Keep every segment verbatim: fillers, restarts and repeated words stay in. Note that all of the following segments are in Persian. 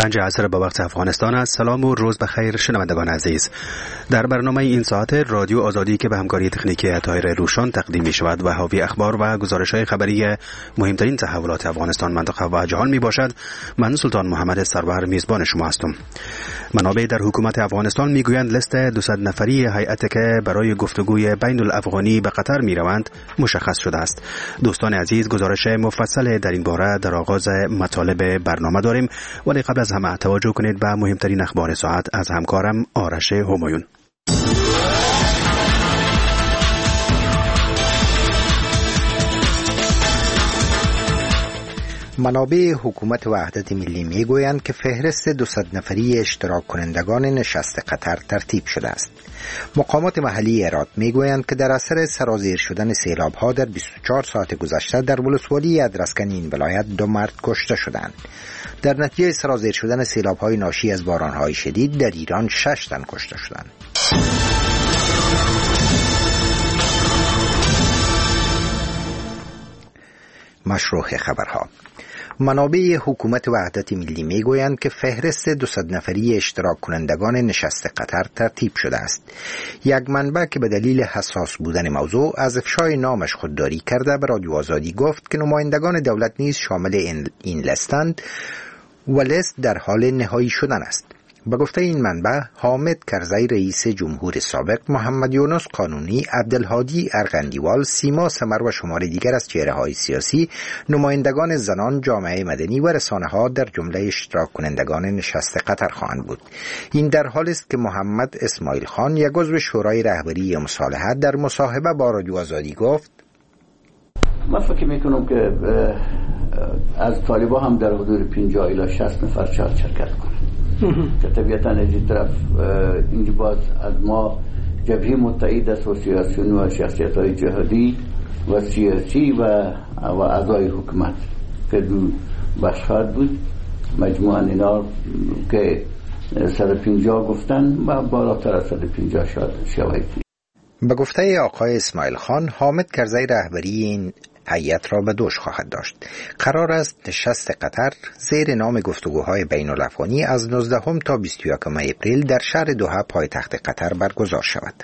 پنج عصر با وقت افغانستان است. سلام و روز بخیر شنوندگان عزیز. در برنامه این ساعت رادیو آزادی که به همکاری تکنیکی طاهر روشن تقدیم می شود و حاوی اخبار و گزارش‌های خبری مهمترین تحولات افغانستان، منطقه و جهان می باشد. من سلطان محمد سرور میزبان شما هستم. منابع در حکومت افغانستان می گویند لیست دویست نفری هیئت که برای گفتگوی بین الافغانی به قطر می روند مشخص شده است. دوستان عزیز، گزارش مفصل در این باره در آغاز مطالب برنامه داریم، ولی قبل از همه توجه کنید به مهمترین اخبار ساعت از همکارم آرش همایون. منابع حکومت وحدت ملی می گویند که فهرست دویست نفری اشتراک کنندگان نشست قطر ترتیب شده است. مقامات محلی هرات می گویند که در اثر سرازیر شدن سیلاب ها در بیست و چهار ساعت گذشته در ولسوالی ادرسکن این ولایت دو مرد کشته شدند. در نتیجه سرازیر شدن سیلاب های ناشی از باران های شدید در ایران شش تن کشته شدند. مشروع خبرها. منابع حکومت وحدت ملی می گویند که فهرست دویست نفری اشتراک کنندگان نشست قطر ترتیب شده است. یک منبع که به دلیل حساس بودن موضوع از افشای نامش خودداری کرده به رادیو آزادی گفت که نمایندگان دولت نیز شامل این لیستند و لیست در حال نهایی شدن است. به گفته این منبع، حامد کرزی رئیس جمهور سابق، محمد یونس قانونی، عبدالهادی ارغندیوال، سیما سمر و شمار دیگر از چهره‌های سیاسی، نمایندگان زنان، جامعه مدنی و رسانه‌ها در جمله اشتراک کنندگان نشست قطر خواهند بود. این در حالی است که محمد اسماعیل خان، یک عضو شورای رهبری مصالحت، در مصاحبه با رادیو آزادی گفت: من فکر میکنم که از طالبا هم در حدود پنجاه الی شصت نفر شاید شرکت کنند که طبیعتاً از این طرف اینجا باز از ما جبهه متحد است و سیاسیون و شخصیت های جهادی و سیاسی و و اعضای حکومت که دو بخشات بود. مجموعاً اینا که صد و پنجاه گفتن و بالاتر از صد و پنجاه شاید. به گفته آقای اسماعیل خان، حامد کرزی رهبری این هیئت را به دوش خواهد داشت. قرار است نشست قطر زیر نام گفتگوهای بین الافغانی از نوزدهم تا بیست و یکم اپریل در شهر دوحه پایتخت قطر برگزار شود.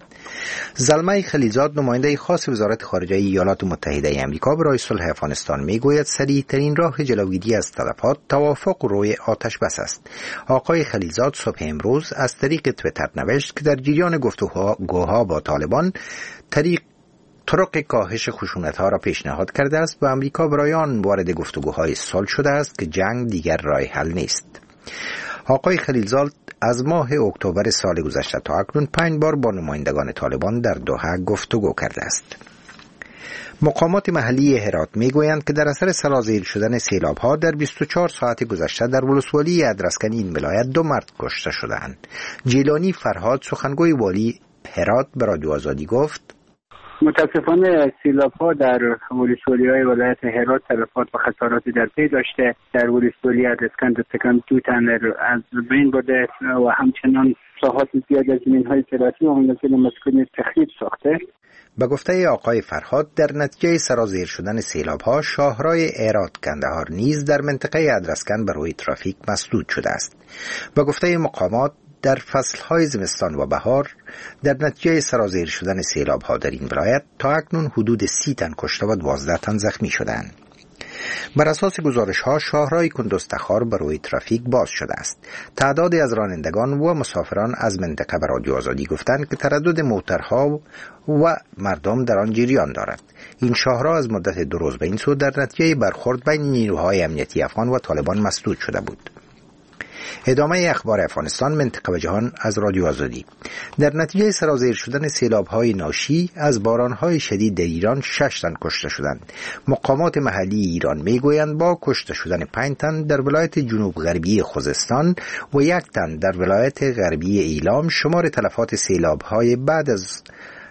زلمه خلیزاد، نماینده خاص وزارت خارجه ایالات متحده آمریکا برای صلح افغانستان، میگوید سریع ترین راه جلوگیری از تلفات توافق روی آتش بس است. آقای خلیزاد صبح امروز از طریق توییتر نوشت که در جریان گفتگوها با طالبان طریق طرق کاهش خشونت‌ها را پیشنهاد کرده است و آمریکا برای آن وارد گفتگوهای صلح شده است که جنگ دیگر راه حل نیست. آقای خلیلزاد از ماه اکتبر سال گذشته تا اکنون پنج بار با نمایندگان طالبان در دوحه گفتگو کرده است. مقامات محلی هرات میگویند که در اثر سرازیر شدن سیلاب‌ها در بیست و چهار ساعت گذشته در ولسوالی ادرسکن این ولایت دو مرد کشته شدند. جیلانی فرهاد، سخنگوی والی هرات، به رادیو آزادی گفت: متاسفانه سیلاب‌ها در ولسوالی‌های ولایت هرات تلفات و خساراتی در پی داشته. در ولسوالی ادرسکن دستکم دو تن از بین برده و همچنان ساحات زیاد از زمین‌های زراعتی و مناطق مسکونی تخریب ساخته. به گفته آقای فرهاد، در نتیجه سرازیر شدن سیلاب‌ها شاهرای هرات کندهار نیز در منطقه ادرسکن به روی ترافیک مسدود شده است. به گفته مقامات، در فصلهای زمستان و بهار در نتیجه سرازیر شدن سیلاب‌ها در این ولایت تا اکنون حدود سی تن کشته و دوازده تن زخمی شدند. بر اساس گزارش‌ها شاهرای کندوستخار بر روی ترافیک باز شده است. تعدادی از رانندگان و مسافران از منطقه به رادیو آزادی گفتند که تردد موترها و مردم در آن جریان دارد. این شاهرا از مدت دو روز به این سو در نتیجه برخورد بین نیروهای امنیتی افغان و طالبان مسدود شده بود. ادامه اخبار افغانستان، منطقه و جهان از رادیو آزادی. در نتیجه سرازیر شدن سیلاب‌های ناشی از باران‌های شدید در ایران شش تن کشته شدند. مقامات محلی ایران میگویند با کشته شدن پنج تن در ولایت جنوب غربی خوزستان و یک تن در ولایت غربی ایلام، شمار تلفات سیلاب‌های بعد از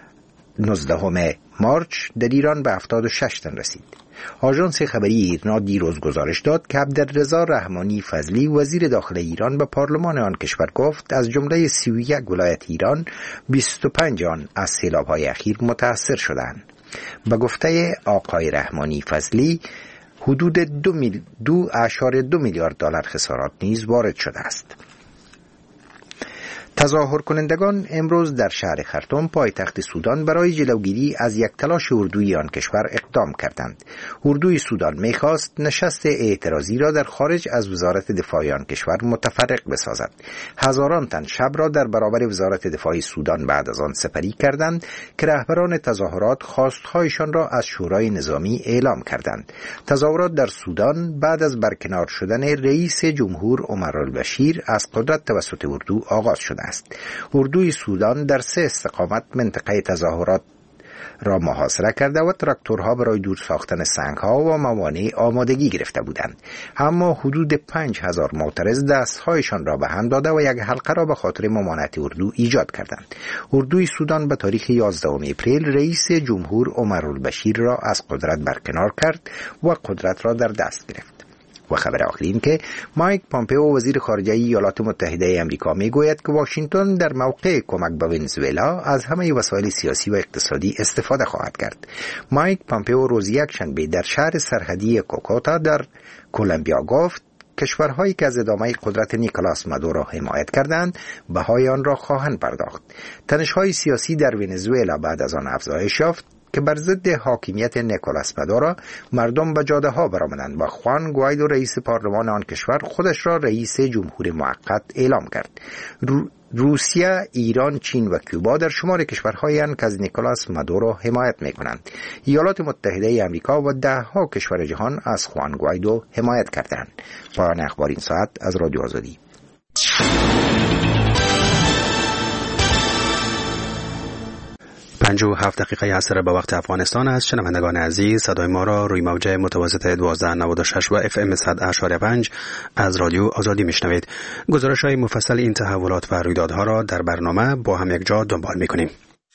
نوزدهم مارچ در ایران به هفتاد و شش تن رسید. آژانس خبری ایرنا دیروز گزارش داد که عبدالرضا رحمانی فضلی، وزیر داخل ایران، به پارلمان آن کشور گفت از جمله سی و یک ولایت ایران بیست و پنج آن از سیلاب‌های اخیر متاثر شدند. به گفته آقای رحمانی فضلی، حدود دو, میل... دو اعشاری دو میلیارد دلار خسارات نیز وارد شده است. تظاهر کنندگان امروز در شهر خرطوم پایتخت سودان برای جلوگیری از یک تلاش اردوی آن کشور اقدام کردند. اردوی سودان می‌خواست نشست اعتراضی را در خارج از وزارت دفاع آن کشور متفرق بسازد. هزاران تن شب را در برابر وزارت دفاع سودان بعد از آن سپری کردند که رهبران تظاهرات خواستهایشان را از شورای نظامی اعلام کردند. تظاهرات در سودان بعد از برکنار شدن رئیس جمهور عمر البشیر از قدرت توسط اردو آغاز شده است. اردوی سودان در سه استقامت منطقه تظاهرات را محاصره کرده و تراکتورها برای دور ساختن سنگ‌ها و موانع آمادگی گرفته بودند، اما حدود پنج هزار معترض دستهایشان را به هم داده و یک حلقه را به خاطر ممانعت اردو ایجاد کردند. اردوی سودان به تاریخ یازدهم اپریل رئیس جمهور عمر البشیر را از قدرت برکنار کرد و قدرت را در دست گرفت. و خبر آخری این که مایک پامپئو وزیر خارجه ایالات متحده آمریکا میگوید که واشنگتن در موقع کمک به ونزوئلا از همه وسایل سیاسی و اقتصادی استفاده خواهد کرد. مایک پامپئو روز یکشنبه در شهر سرحدی کوکوتا در کلمبیا گفت کشورهایی که از ادامه قدرت نیکولاس مادورو حمایت کردند بهای آن را خواهند پرداخت. تنش‌های سیاسی در ونزوئلا بعد از آن افزایش یافت که بر ضد حاکمیت نیکولاس مادورو مردم به جاده ها برآمدند و خوان گوایدو رئیس پارلمان آن کشور خودش را رئیس جمهور موقت اعلام کرد. رو روسیه، ایران، چین و کوبا در شمار کشورهایی اند که از نیکولاس مادورو حمایت می‌کنند. ایالات متحده آمریکا و ده ها کشور جهان از خوان گوایدو حمایت کردند. پایان اخبار این ساعت از رادیو آزادی. پنج و هفت دقیقه عصر به وقت افغانستان است. شنوندگان عزیز، صدای ما را روی موج متوسط دوازده نود و شش و اف ام صد اشاری پنج از رادیو آزادی میشنوید. گزارش های مفصل این تحولات و رویدادها را در برنامه با هم یک جا دنبال میکنیم.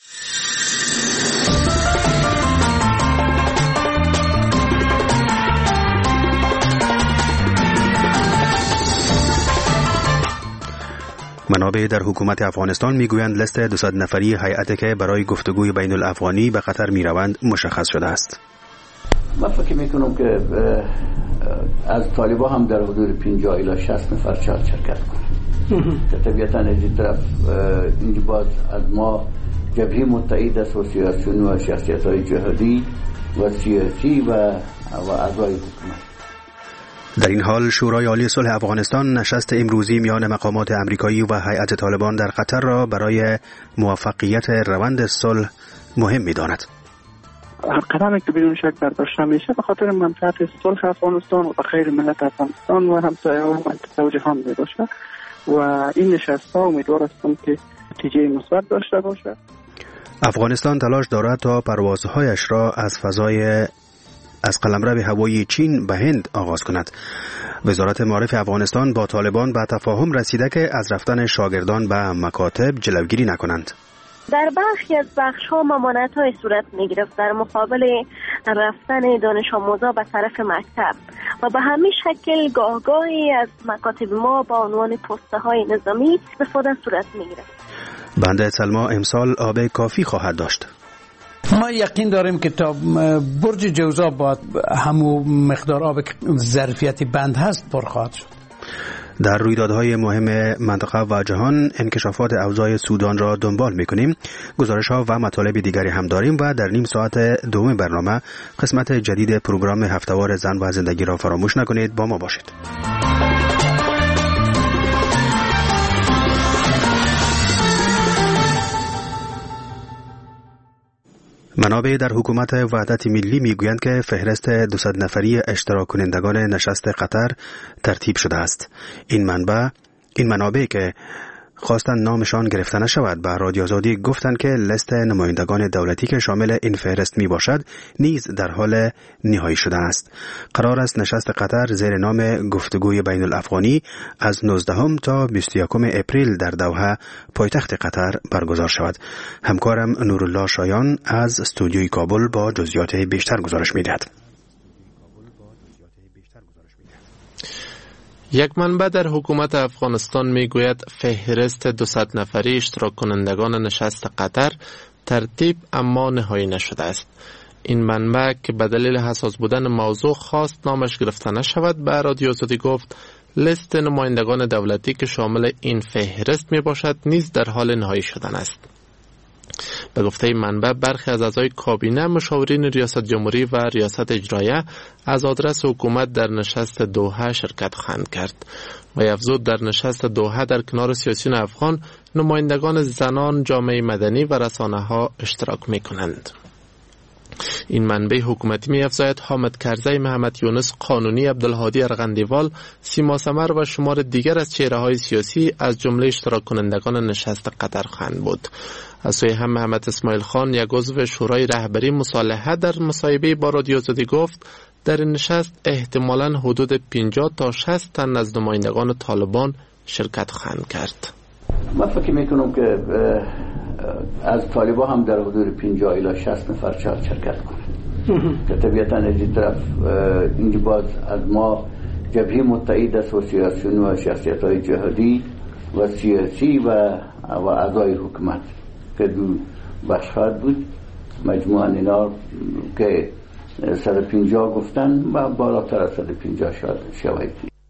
منابع در حکومت افغانستان میگویند لیست دویست نفری هیئتی که برای گفتگوی بین الافغانی به قطر میروند مشخص شده است. من فکر میکنم که از طالبا هم در حدود پنجاه الی شصت نفر شاید شرکت کنند که طبیعتا از این طرف این باز از ما جبهه متحد اسوسیاسیون و شخصیت های جهادی و سیاسی و و اعضای حکومت. در این حال شورای عالی صلح افغانستان نشست امروزی میان مقامات امریکایی و هیئت طالبان در قطر را برای موفقیت روند صلح مهم می‌داند. هر قدمی که بدون شک برداشته میشه به خاطر منفعت صلح افغانستان و به خیر ملت افغانستان و همسایه‌ها و منطقه و جهان میباشه و این نشست‌ها امیدوار هستم که نتیجه مثبت داشته باشه. افغانستان تلاش دارد تا پروازهایش را از فضای از قلمرو هوایی چین به هند آغاز کند. وزارت معارف افغانستان با طالبان به تفاهم رسیده که از رفتن شاگردان به مکاتب جلوگیری نکنند. در برخی از بخش‌ها ممانعت‌های صورت می‌گرفت در مقابل رفتن دانش آموزا به طرف مکتب و به همین شکل گاهگاهی از مکاتب ما با عنوان پست‌های نظامی استفاده صورت می‌گرفت. بند سلما امسال آب کافی خواهد داشت. ما یقین داریم که تا برج جوزا با همو مقدار آب ظرفیت بند هست پر خواهد شد. در رویدادهای مهم منطقه و جهان انکشافات اوضاع سودان را دنبال می‌کنیم. گزارش‌ها و مطالب دیگری هم داریم و در نیم ساعت دوم برنامه قسمت جدید پروگرام هفته‌وار زن و زندگی را فراموش نکنید. با ما باشید. منابع در حکومت وحدت ملی میگویند که فهرست دویست نفری اشتراک کنندگان نشست قطر ترتیب شده است. این منبع این منابع که خواستند نامشان گرفته نشود به رادیو آزادی گفتند که لیست نمایندگان دولتی که شامل این فهرست می باشد نیز در حال نهایی شده است. قرار است نشست قطر زیر نام گفتگوی بین الافغانی از نوزدهم تا بیست و یکم اپریل در دوحه پایتخت قطر برگزار شود. همکارم نورالله شایان از استودیوی کابل با جزئیات بیشتر گزارش می‌دهد. یک منبع در حکومت افغانستان میگوید فهرست دویست نفری اشتراک کنندگان نشست قطر ترتیب اما نهایی نشده است. این منبع که به دلیل حساس بودن موضوع خواست نامش گرفته نشود به رادیو آزادی گفت لیست نمایندگان دولتی که شامل این فهرست می باشد نیز در حال نهایی شدن است. به گفته منبع برخی از اعضای کابینه، مشاورین ریاست جمهوری و ریاست اجراییه از آدرس حکومت در نشست دوحه شرکت خواهند کرد و افزود در نشست دوحه در کنار سیاسیون افغان نمایندگان زنان، جامعه مدنی و رسانه ها اشتراک می کنند. این منبع حکومتی می افزاید حامد کرزی، محمد یونس قانونی، عبدالهادی ارغندیوال، سیما سمر و شمار دیگر از چهره های سیاسی از جمله اشتراک کنندگان نشست قطر خواهند بود. از سوی هم محمد اسماعیل خان، یک عضو شورای رهبری مصالحه، در مصاحبه با رادیو آزادی گفت در این نشست احتمالاً حدود پنجاه تا شصت تن از نمایندگان طالبان شرکت خواهند کرد. من فکر میکنم که از طالبان هم در حدود پنجاه الی شصت نفر شرکت کنند که طبیعتاً از این طرف اینجا باز از ما جبهه متحد است و سیاسیون و شخصیت های جهادی و سیاسی و و اعضای حکومت که دو بخش خواهد بود. مجموعاً اینا که صد و پنجاه گفتن و بالاتر از صد و پنجاه شود.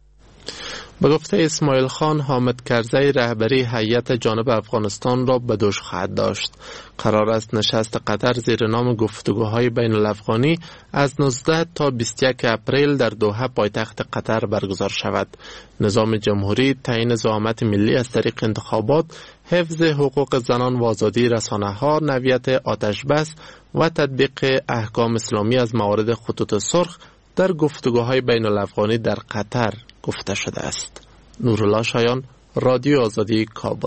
به گفته اسماعیل خان، حامد کرزی رهبری هیئت جانب افغانستان را به دوش خواهد داشت. قرار است نشست قطر زیر نام گفتگوهای بین الافغانی از نوزده تا بیست و یک اپریل در دوحه پایتخت قطر برگزار شود. نظام جمهوری، تعیین زعامت ملی از طریق انتخابات، حفظ حقوق زنان و آزادی رسانه‌ها، نویت آتش بس و تطبیق احکام اسلامی از موارد خطوط سرخ در گفتگوهای بین الافغانی در قطر گفته شده است. نورالله شایان، رادیو آزادی، کابل.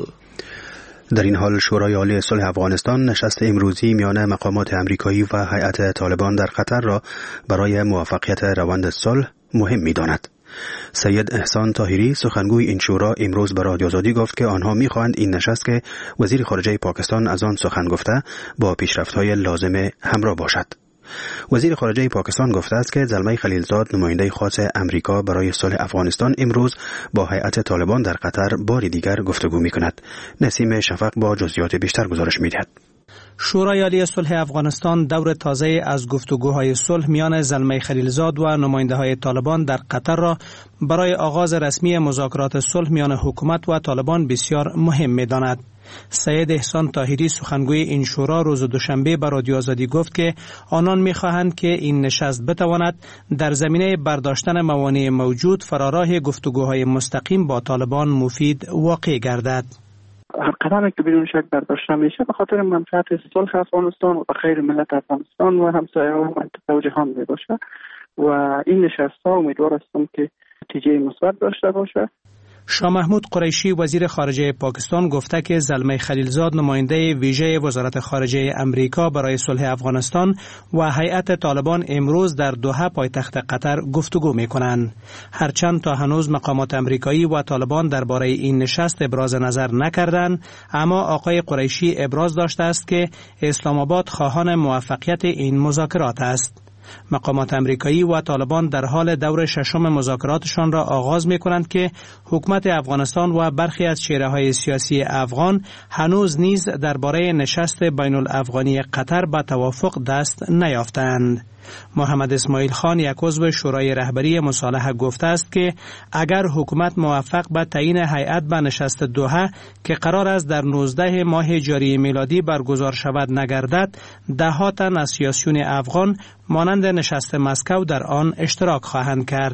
در این حال شورای عالی صلح افغانستان نشست امروزی میان مقامات امریکایی و هیئت طالبان در قطر را برای موفقیت روند صلح مهم می‌داند. سید احسان طاهری، سخنگوی این شورا، امروز به رادیو آزادی گفت که آنها می‌خواهند این نشست که وزیر خارجه پاکستان از آن سخن گفته با پیشرفت‌های لازم همراه باشد. وزیر خارجه پاکستان گفته است که زلمه خلیلزاد، نماینده خاص امریکا برای صلح افغانستان، امروز با هیئت طالبان در قطر بار دیگر گفتگو می‌کند. نسیم شفق با جزئیات بیشتر گزارش می‌دهد. شورای عالی صلح افغانستان دور تازه از گفتگوهای صلح میان زلمه خلیلزاد و نماینده‌های طالبان در قطر را برای آغاز رسمی مذاکرات صلح میان حکومت و طالبان بسیار مهم می‌داند. سید احسان طاهری، سخنگوی این شورا، روز دوشنبه به رادیو آزادی گفت که آنان می‌خواهند که این نشست بتواند در زمینه برداشتن موانع موجود فراراه گفتگوهای مستقیم با طالبان مفید واقع گردد. هر قدمی که بدون شک برداشته میشه به خاطر منفعت صلح افغانستان و به خیر ملت افغانستان و همسایه‌ها و منطقه و جهان می باشه و این نشست‌ها امیدوار هستم که نتیجه مثبت داشته باشه. شاه محمود قریشی، وزیر خارجه پاکستان، گفته که زلمه خلیلزاد، نماینده ویژه وزارت خارجه امریکا برای صلح افغانستان، و هیئت طالبان امروز در دوحه پایتخت قطر گفتگو می‌کنند. هرچند تا هنوز مقامات امریکایی و طالبان درباره این نشست ابراز نظر نکردند، اما آقای قریشی ابراز داشته است که اسلام آباد خواهان موفقیت این مذاکرات است. مقامات امریکایی و طالبان در حال دور ششم مذاکراتشان را آغاز می کنند که حکومت افغانستان و برخی از چهره‌های سیاسی افغان هنوز نیز درباره نشست بین الافغانی قطر به توافق دست نیافتند. محمد اسماعیل خان، یک عضو شورای رهبری مصالحه، گفته است که اگر حکومت موفق به تعیین هیئت به نشست دوحه که قرار است در نوزده ماه جاری میلادی برگزار شود نگردد، ده ها تن از سیاسیون افغان مانند نشست مسکو در آن اشتراک خواهند کرد.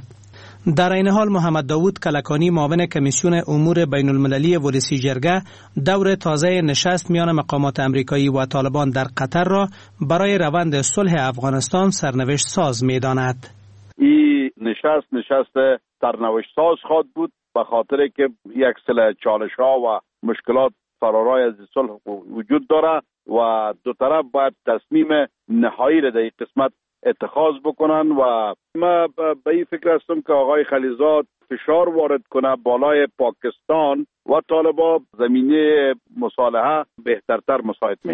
در این حال محمد داوود کلکانی، معاون کمیسیون امور بین المللی ولسی جرگه، دور تازه نشست میان مقامات امریکایی و طالبان در قطر را برای روند صلح افغانستان سرنوشت ساز می داند. این نشست نشست سرنوشت ساز خواهد بود به خاطر که یک سری چالش ها و مشکلات فرارای از صلح وجود داره و دو طرف باید تصمیم نهایی را در این قسمت اتخاذ بکنن و ما به این فکر هستم که آقای خلیلزاد فشار وارد کنه بالای پاکستان و طالبان، زمینه مصالحه بهترتر مساعد میشه.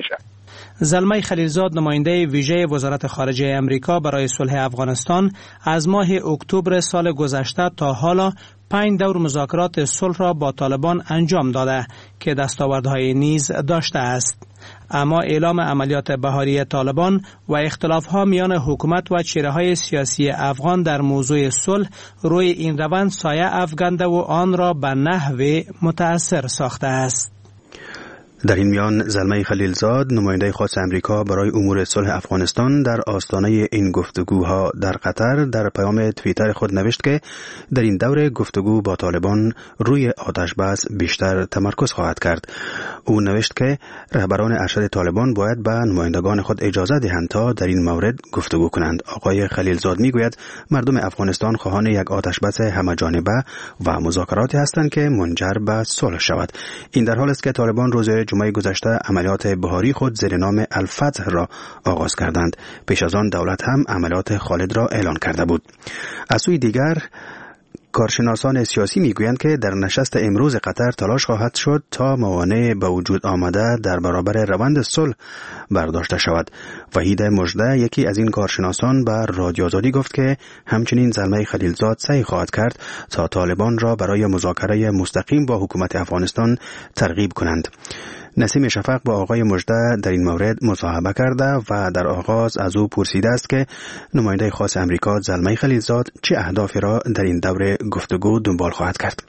زلمه خلیلزاد نماینده ویژه وزارت خارجه امریکا برای صلح افغانستان از ماه اکتبر سال گذشته تا حالا پنج دور مذاکرات صلح را با طالبان انجام داده که دستاوردهای نیز داشته است. اما اعلام عملیات بهاری طالبان و اختلافها میان حکومت و چهره‌های سیاسی افغان در موضوع صلح روی این روند سایه افکنده و آن را به نحو متأثر ساخته است. در این میان زلمه خلیلزاد نماینده خاص امریکا برای امور صلح افغانستان در آستانه این گفتگوها در قطر در پیام توییتر خود نوشت که در این دور گفتگو با طالبان روی آتش بس بیشتر تمرکز خواهد کرد. او نوشت که رهبران ارشد طالبان باید به نمایندگان خود اجازه دهند تا در این مورد گفتگو کنند. آقای خلیلزاد میگوید مردم افغانستان خواهان یک آتش بس همه جانبه و مذاکراتی هستند که منجر به صلح شود. این در حالی است که طالبان روز جمعه گذشته عملیات بهاری خود زیر نام الفتح را آغاز کردند. پیش از آن دولت هم عملیات خالد را اعلان کرده بود. از سوی دیگر کارشناسان سیاسی میگویند که در نشست امروز قطر تلاش خواهد شد تا موانع به وجود آمده در برابر روند صلح برداشته شود. وحید مژده یکی از این کارشناسان به رادیو آزادی گفت که همچنین زلمه خلیلزاد سعی خواهد کرد تا طالبان را برای مذاکره مستقیم با حکومت افغانستان ترغیب کنند. نسیم شفق با آقای مژده در این مورد مصاحبه کرده و در آغاز از او پرسیده است که نماینده خاص امریکا زلمه خلیلزاد چه اهدافی را در این دوره گفتگو دنبال خواهد کرد.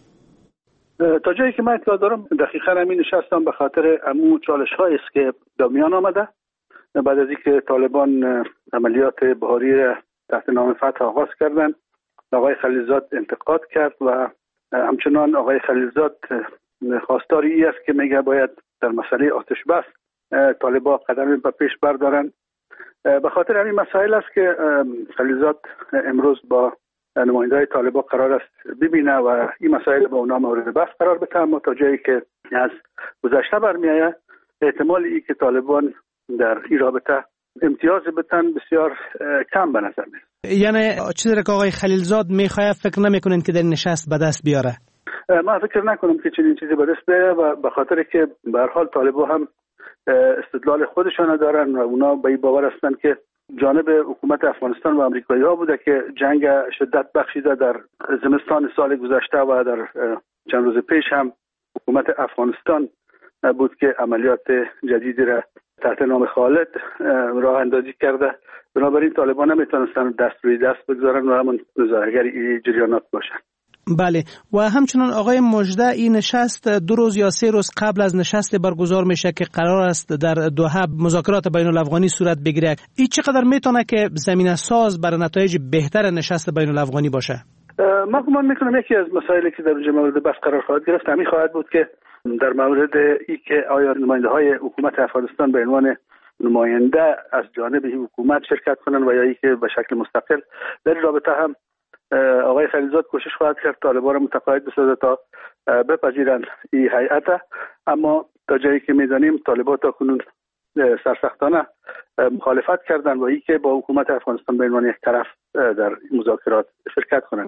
تا جایی که من اطلاع دارم دقیقاً همین نشستم به خاطر امو چالش هایی است که در میان آمده بعد از اینکه طالبان عملیات بهاری تحت نام فتح آغاز کردند. آقای خلیلزاد انتقاد کرد و همچنان آقای خلیلزاد خواستاری ای است که میگه باید در مسئله آتش بس طالبان قدم به پیش بردارن. به خاطر همین مسائل است که خلیلزاد امروز با نماینده‌های طالبان قرار است ببینه و این مسائل با اونا مورد بحث قرار بده. اما تا جایی که از گذشته برمیآید احتمال ای که طالبان در این رابطه امتیاز بتن بسیار کم به نظر میاد. یعنی چیزی که آقای خلیلزاد میخواد فکر نمیکنین که در نشست به دست بیاره؟ من فکر نکنم که چنین چیزی به دست بیاره و به خاطر که به هر حال طالبان هم استدلال خودشان دارن و اونا به این باور هستن که جانب حکومت افغانستان و آمریکایی ها بوده که جنگ شدت بخشیده در زمستان سال گذشته و در چند روز پیش هم حکومت افغانستان بود که عملیات جدیدی را تحت نام خالد راه اندازی کرده. بنابراین طالبان نمیتونستن دست روی دست بگذارن و همون ظاهرگری جریانات باشن. بله و همچنان آقای مژده این نشست دو روز یا سه روز قبل از نشست برگزار میشه که قرار است در دوحه مذاکرات بین الافغانی صورت بگیره. این چقدر میتونه که زمینه ساز برای نتایج بهتر نشست بین الافغانی باشه؟ من گمان میکنم یکی از مسائلی که در اینجا مورد بحث قرار خواهد گرفت همین خواهد بود که در مورد ای که آیا نماینده های حکومت افغانستان به عنوان نماینده از جانب این حکومت شرکت کنن و یا ای که به شکل مستقل در رابطه هم آقای خلیلزاد کوشش خواهد کرد طالبان را متقاعد بسازه تا بپذیرند این هیئت. اما تا جایی که میدانیم طالبان تا کنون سرسختانه مخالفت کردند و ای که با حکومت افغانستان به عنوان یک طرف در مذاکرات شرکت کنند.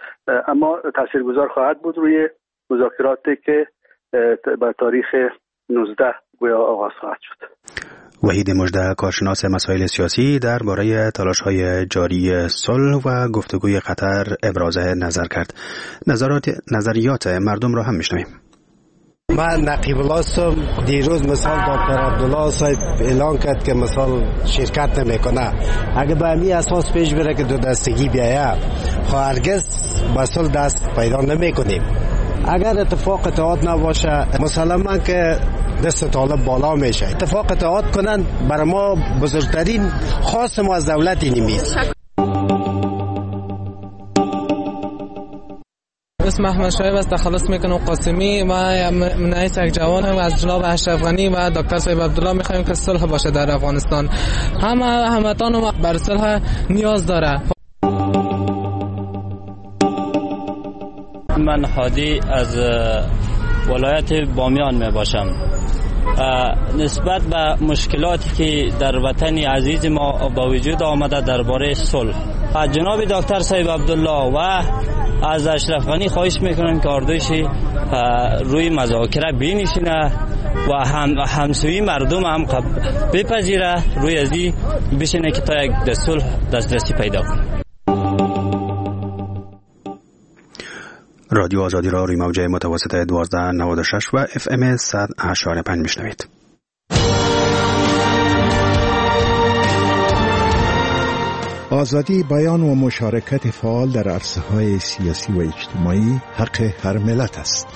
اما تاثیرگذار خواهد بود روی مذاکراتی که به تاریخ نوزده گویا آغاز خواهد شد. وحید مژده کارشناس مسائل سیاسی درباره تلاش‌های جاری صلح و گفتگوی قطر ابراز نظر کرد. نظرات نظریات مردم را هم میشنویم. من نقیب الله هستم. دیروز مثال دکتر عبدالله صاحب اعلان کرد که مثال شرکت نمیکنه. اگه به همین اساس پیش بره که دو دستگی بیاید خب هرگز به صلح دست پیدا نمیکنیم. اگر اتفاق اتحاد نباشه مسلما که دست طالب بالا میشه. اتفاق اتحاد کنن برای ما بزرگترین خواست ما از دولت اینی میست. اسم احمد شایب است. تخلص میکنم قاسمی. ما نایس یک جوان هم از جناب اشرف غنی و دکتر صاحب عبدالله میخوایم که صلح باشه در افغانستان. همه هموطن بر صلح نیاز داره. من هادی از ولایت بامیان می باشم. نسبت به مشکلاتی که در وطن عزیز ما با وجود آمده درباره صلح جناب دکتر صاحب عبدالله و از اشرف غنی خواهش میکنم که اردوشی روی مذاکره بنشینه و هم همسوی مردم هم بپذیره، روی ازی بشینه که تا یک صلح دسترسی پیدا کنه. رادیو آزادی را روی موج متوسط دوازده نود و شش و اف ام صد و هشت و پنج میشنوید. آزادی بیان و مشارکت فعال در عرصه‌های سیاسی و اجتماعی حق هر ملت است.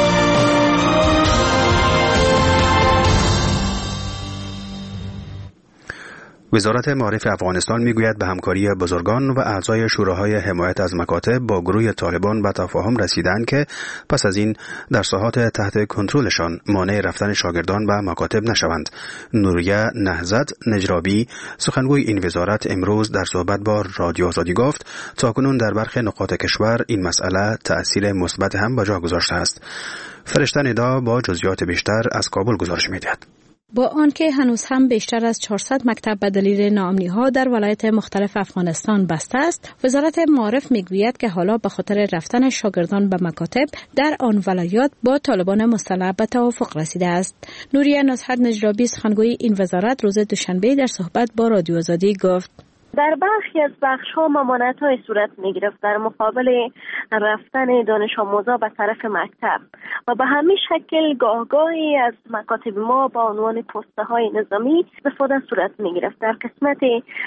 وزارت معارف افغانستان میگوید به همکاری بزرگان و اعضای شوراهای حمایت از مکاتب با گروه طالبان به تفاهم رسیدند که پس از این در ساحات تحت کنترلشان مانع رفتن شاگردان به مکاتب نشوند. نوریه نهضت نجرابی سخنگوی این وزارت امروز در صحبت با رادیو آزادی گفت تاکنون در برخی نقاط کشور این مسئله تأثیر مثبت هم به جا گذاشته است. فرشته ندا با جزئیات بیشتر از کابل گزارش می‌دهد. با آنکه هنوز هم بیشتر از چهارصد مکتب به دلیل ناامنی‌ها در ولایت مختلف افغانستان بسته است، وزارت معارف میگوید که حالا به خاطر رفتن شاگردان به مکاتب در آن ولایات با طالبان مسلح به توافق رسیده است. نوریه نصحت نجرابی سخنگوی این وزارت روز دوشنبه در صحبت با رادیو آزادی گفت در برخی از بخش‌ها ممانعت‌های صورت می‌گرفت در مقابل رفتن دانش آموزا به طرف مکتب و به همین شکل گاهگاهی از مکاتب ما با عنوان پست‌های نظامی استفاده صورت می‌گرفت. در قسمت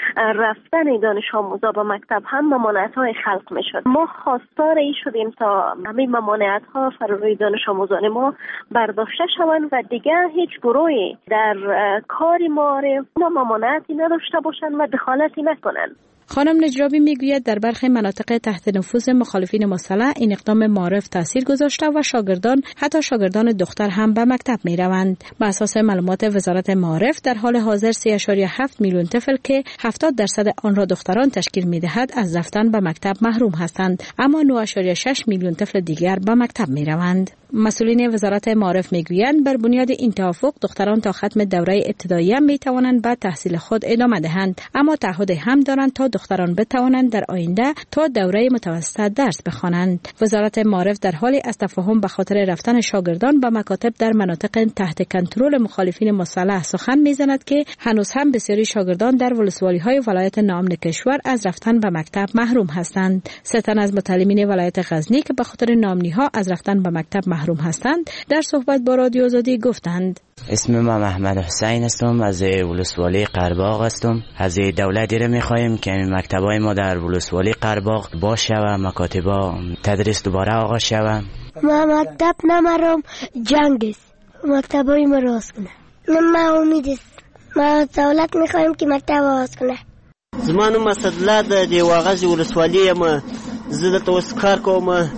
رفتن دانش آموزا به مکتب هم ممانعت‌های خلق می‌شد. ما خواستار این شدیم تا همین ممانعت‌ها فراری دانش آموزان ما برداشته شوند و دیگر هیچ گروهی در کار معارف ممانعتی نداشته باشند و دخالتی کنند. خانم نجرابی میگوید در برخی مناطق تحت نفوذ مخالفین مسلح این اقدام معارف تاثیر گذاشته و شاگردان حتی شاگردان دختر هم به مکتب می روند. بر اساس معلومات وزارت معارف در حال حاضر سه ممیز هفت میلیون طفل که هفتاد درصد آن را دختران تشکیل می دهد از رفتن به مکتب محروم هستند، اما نه ممیز شش میلیون طفل دیگر به مکتب می روند. مسئولین وزارت معارف میگویند بر بنیاد این توافق دختران تا ختم دوره ابتدایی می توانند به تحصیل خود ادامه دهند، اما تعهد هم دارند تا دختران بتوانند در آینده تا دوره متوسط درس بخوانند. وزارت معارف در حالی از تفاهم به خاطر رفتن شاگردان به مکاتب در مناطق تحت کنترل مخالفین مسلح سخن میزند که هنوز هم بسیاری شاگردان در ولسوالی‌های ولایت ناامن کشور از رفتن به مکتب محروم هستند. سه تن از متعلمین ولایت غزنی که به خاطر ناامنی‌ها از رفتن به مکتب محروم هستند در صحبت با رادیو آزادی گفتند اسم من محمد حسین هستم، از ولسوالی قرباغ هستم. از دولت را می‌خوایم که مکتبای ما در ولسوالی قرباغ باشه و مکاتبا تدریس دوباره آغاز شود. ما مکتب نمیرم، جنگ است، مکتبای ما راست کنه. ما امید است، ما دولت می‌خوایم که مکتب آغاز کنه. زمانو مسدله د واغز ولسوالی ما زه د توسکار کوم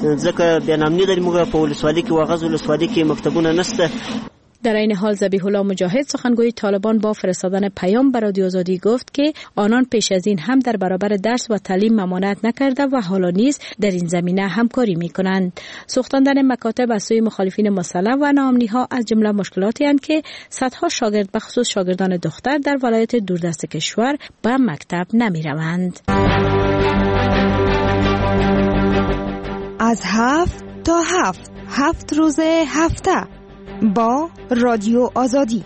ځکه بینامنی د موږ په ولسوالی کې واغز ولسوالی کې مکتبونه نشته. در این حال ذبیح الله مجاهد سخنگوی طالبان با فرستادن پیام به رادیو آزادی گفت که آنان پیش از این هم در برابر درس و تعلیم ممانعت نکرده و حالا نیز در این زمینه همکاری می‌کنند. سوختاندن مکاتب از سوی مخالفین مسلح و ناامنی‌ها از جمله مشکلاتی اند که صدها شاگرد به خصوص شاگردان دختر در ولایت دوردست کشور به مکتب نمی‌روند. از هفت تا هفت هفت روز هفته با رادیو آزادی.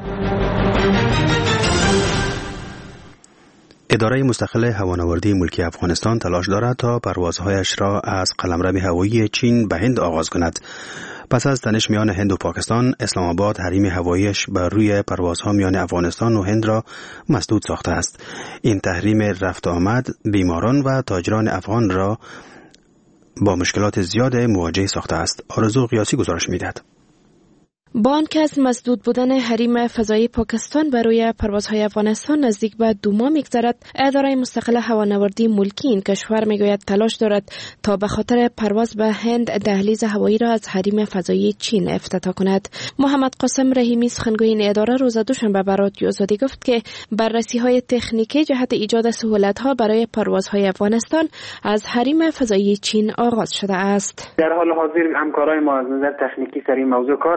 اداره مستقل هوانوردی ملکی افغانستان تلاش دارد تا پروازهایش را از قلمرو هوایی چین به هند آغاز کند. پس از تنش میان هند و پاکستان، اسلام آباد حریم هواییش بر روی پروازها میان افغانستان و هند را مسدود ساخته است. این تحریم رفت آمد بیماران و تاجران افغان را با مشکلات زیاد مواجه ساخته است. آرزو قیاسی گزارش می‌دهد. با آنکه از مسدود بودن حریم فضایی پاکستان برای پروازهای افغانستان نزدیک به دو ماه می‌گذرد، اداره مستقل هوانوردی ملکی این کشور میگوید تلاش دارد تا به خاطر پرواز به هند دهلیز هوایی را از حریم فضایی چین افتتاح کند. محمد قاسم رحیمی سخنگوی این اداره روز دوشنبه به رادیو آزادی گفت که بررسی‌های تکنیکی جهت ایجاد سهولت‌ها برای پروازهای افغانستان از حریم فضایی چین آغاز شده است. در حال حاضر همکارای ما از نظر تکنیکی سر این موضوع کار میکنند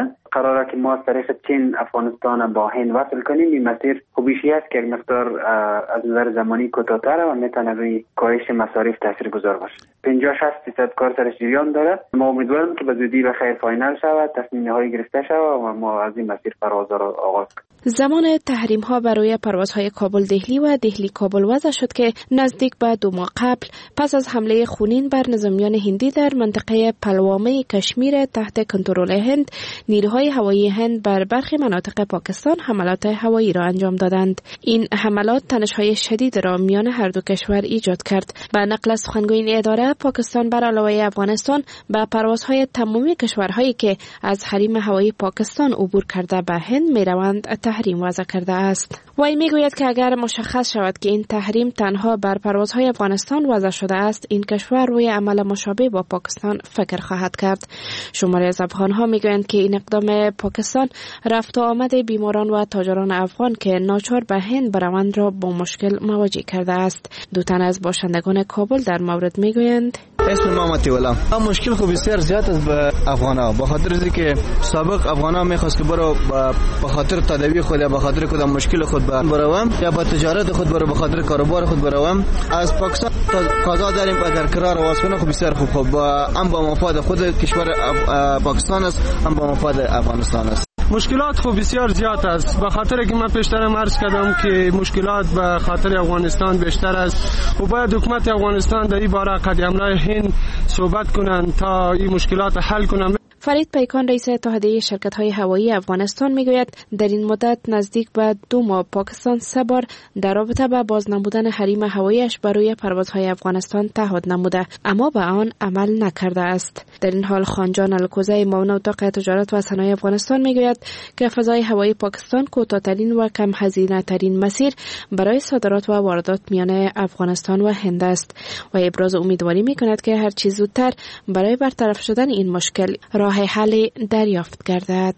میکنن. قراره که ما از طریق چین افغانستان با هند وصل کنیم. این مسیر خوبیشی است که مقدار از نظر زمانی کوتاه‌تر و میتونه روی کاهش مصارف تاثیرگذار باشه. پنجاه شصت درصد کار سرش جریان داره. ما امیدوارم که به زودی به خیر فاینال شود، تصمیم نهایی گرفته شود و ما از این مسیر پرواز را آغاز کنیم. زمان تحریم ها برای پروازهای کابل دهلی و دهلی کابل وضع شد که نزدیک به دو ماه قبل پس از حمله خونین بر نظامیان هندی در منطقه پلوامه کشمیر تحت کنترل هند، نیروهای هوایی هند بر برخی مناطق پاکستان حملات هوایی را انجام دادند. این حملات تنش‌های شدید را میان هر دو کشور ایجاد کرد. به نقل از سخنگوی این اداره، پاکستان بر علاوه افغانستان به پروازهای تمامی کشورهایی که از حریم هوایی پاکستان عبور کرده به هند میروند تحریم وضع کرده است. وی میگوید که اگر مشخص شود که این تحریم تنها بر پروازهای افغانستان وضع شده است، این کشور روی عمل مشابه با پاکستان فکر خواهد کرد. شماری از افغانها میگویند که این اقدام پاکستان رفت و آمد بیماران و تاجران افغان که ناچار به هند بروند را با مشکل مواجه کرده است. دو تن از باشندگان کابل در مورد میگویند: اسم مامتی ولا مشکل خوب بسیار زیاد است به افغانا، به خاطر اینکه سابق افغانا میخواست که برو به خاطر تداوی خود یا به خاطر کدام مشکل خود بروم یا با تجارت خود برو به خاطر کاروبار خود بروم. از پاکستان قضا داریم اگر قرار آواز کنه خوب بسیار خوب خوب هم با مفاد خود کشور پاکستان است هم با مفاد افغانستان است. مشکلات خوب بسیار زیاد است، به خاطر که من پیشترم عرض کردم که مشکلات به خاطر افغانستان بیشتر است و باید حکومت افغانستان در این باره قد املای هند صحبت کنند تا این مشکلات حل کنند. فرید پیکان رئیس اتحادیه شرکت‌های هوایی افغانستان میگوید در این مدت نزدیک به دو ماه پاکستان سه بار در رابطه با بازنمودن حریم هواییش برای پروازهای افغانستان تعهد نموده اما به آن عمل نکرده است. در این حال خانجان الکوزی معاون اتاق تجارت و صنایع افغانستان میگوید که فضای هوایی پاکستان کوتاه‌ترین و کم هزینه‌ترین مسیر برای صادرات و واردات میان افغانستان و هند است و ابراز امیدواری میکند که هر چه زودتر برای برطرف شدن این مشکل راه حل دریافت گردد.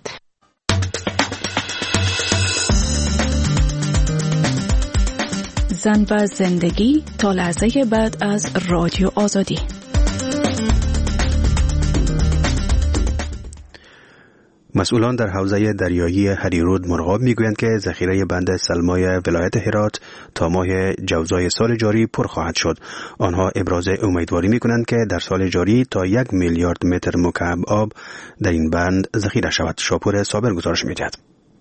زن و زندگی تا لحظه بعد از رادیو آزادی. مسئولان در حوزه دریایی هریرود مرغاب میگویند که ذخیره بند سلمای ولایت هرات تا ماه جوزای سال جاری پر خواهد شد. آنها ابراز امیدواری میکنند که در سال جاری تا یک میلیارد متر مکعب آب در این بند ذخیره شود. شاپور صابر گزارش میدهد.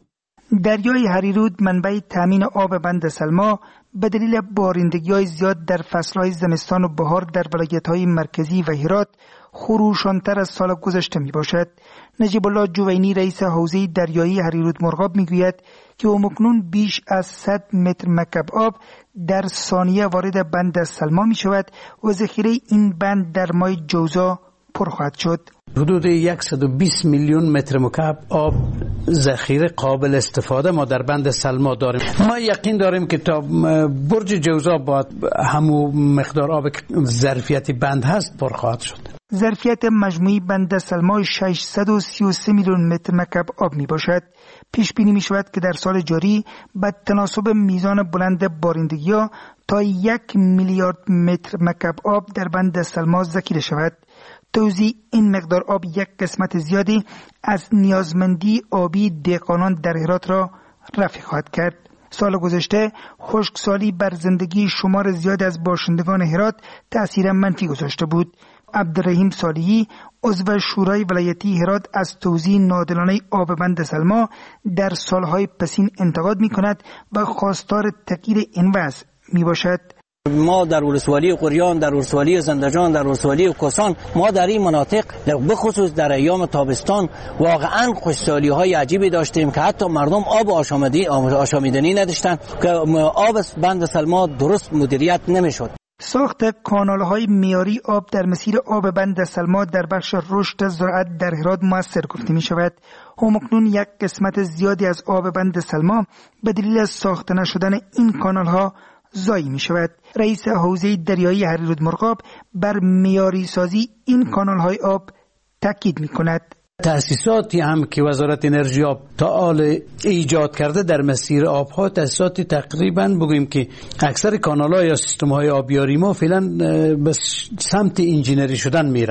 دریای هریرود منبع تامین آب بند سلما به دلیل بارندگی‌های زیاد در فصل‌های زمستان و بهار در ولایت‌های مرکزی و هرات خروشان‌تر از سال گذشته میباشد. نجیب الله جوینی رئیس حوزه دریایی هریرود مرغاب میگوید که همکنون بیش از صد متر مکعب آب در ثانیه وارد بند سلما می شود و ذخیره این بند در ماه جوزا پر خواهد شد. حدود صد و بیست میلیون متر مکعب آب ذخیره قابل استفاده ما در بند سلما داریم. ما یقین داریم که تا برج جوزا با همو مقدار آب ظرفیت بند هست پر خواهد شد. ظرفیت مجموعی بند سلما ششصد و سی و سه میلیون متر مکعب آب می باشد. پیش بینی می شود که در سال جاری با تناسب میزان بلند بارندگی‌ها تا یک میلیارد متر مکعب آب در بند سلما ذخیره شود. توزیع این مقدار آب یک قسمت زیادی از نیازمندی آبی دهقانان در هرات را رفع خواهد کرد. سال گذشته خشکسالی بر زندگی شمار زیاد از باشندگان هرات تأثیر منفی گذاشته بود. عبدالرحیم صالحی عضو شورای ولایتی هرات از توزیع ناعادلانه آب بند سلما در سالهای پسین انتقاد می کند و خواستار تغییر این وضع می باشد. ما در ولسوالی قریان، در ولسوالی زندجان، در ولسوالی کوسان، ما در این مناطق به خصوص در ایام تابستان واقعا خشکسالی های عجیبی داشتیم که حتی مردم آب آشامیدنی نداشتند که آب بند سلما درست مدیریت نمیشد. ساخت کانال‌های معیاری آب در مسیر آب بند سلما در بخش رشد زراعت در هرات موثر گفته می شود. همکنون یک قسمت زیادی از آب بند سلما به دلیل ساخته نشدن این کانال‌ها ضایع می شود. رئیس حوزه دریایی هریرود مرغاب بر معیاری سازی این کانال‌های آب تاکید می کند. تأسیساتی هم که وزارت انرژی آب تعال ایجاد کرده در مسیر آبها، تأسیساتی تقریبا بگوییم که اکثر کانال‌ها یا سیستم‌های آبیاری ما فعلا به سمت انجینری شدن میره.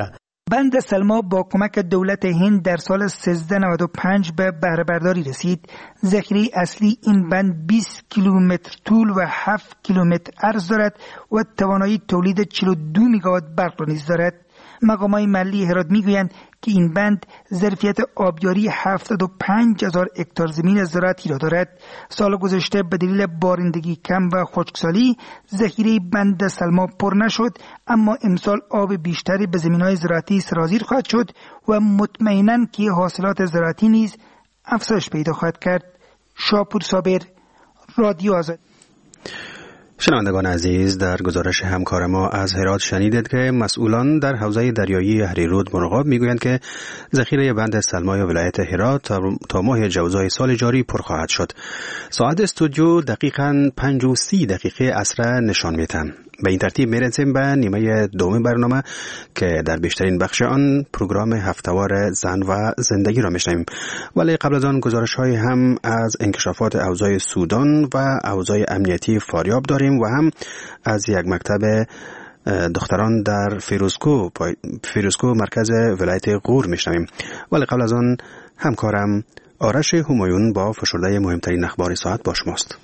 بند سلما با کمک دولت هند در سال سیزده نود و پنج به بهره برداری رسید. ذخیره اصلی این بند بیست کیلومتر طول و هفت کیلومتر عرض دارد و توانایی تولید چهل و دو مگاوات برق را نیز دارد. مقامات محلی هرات میگویند که این بند ظرفیت آبیاری هفتاد و پنج هزار هکتار زمین زراعتی را دارد. سال گذشته به دلیل بارندگی کم و خشکسالی ذخیره بند سلما پر نشد، اما امسال آب بیشتری به زمین‌های زراعتی سرازیر خواهد شد و مطمئناً که حاصلات زراعتی نیز افزایش پیدا خواهد کرد. شاپور صابر، رادیو آزاد. شنوندگان عزیز، در گزارش همکار ما از هرات شنیدید که مسئولان در حوزه دریایی هریرود مرغاب میگویند که ذخیره بند سلمای ولایت هرات تا ماه جوزای سال جاری پر خواهد شد. ساعت استودیو دقیقاً پنج و سی دقیقه عصر نشان میتن. به این ترتیب میرسیم به نیمه دوم برنامه که در بیشترین بخش آن پروگرام هفته‌وار زن و زندگی را میشنویم، ولی قبل از آن گزارش های هم از انکشافات اوضاع سودان و اوضاع امنیتی فاریاب داریم و هم از یک مکتب دختران در فیروزکو فیروزکو مرکز ولایت غور میشنویم. ولی قبل از آن همکارم آرش همایون با فشرده مهمترین اخبار ساعت با شماست.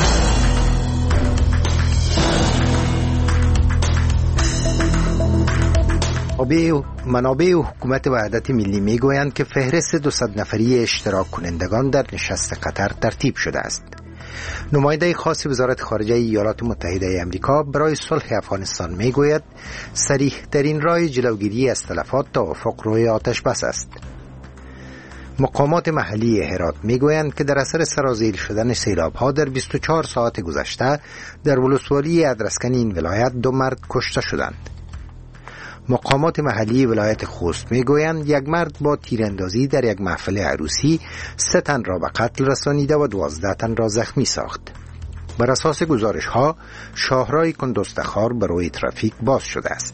منابع حکومت وحدت ملی میگویند که فهرست دویست نفری اشتراک کنندگان در نشست قطر ترتیب شده است. نماینده خاص وزارت خارجه ایالات متحده آمریکا برای صلح افغانستان میگوید صریح ترین راه جلوگیری از تلفات توافق روی آتش بس است. مقامات محلی هرات میگویند که در اثر سرازیر شدن سیلاب‌ها در بیست و چهار ساعت گذشته در ولسوالی ادرسکن این ولایت دو مرد کشته شدند. مقامات محلی ولایت خوست میگویند یک مرد با تیراندازی در یک محفل عروسی سه تن را به قتل رسانیده و دوازده تن را زخمی ساخت. بر اساس گزارش ها شاهراه کندوستخار برای ترافیک باز شده است.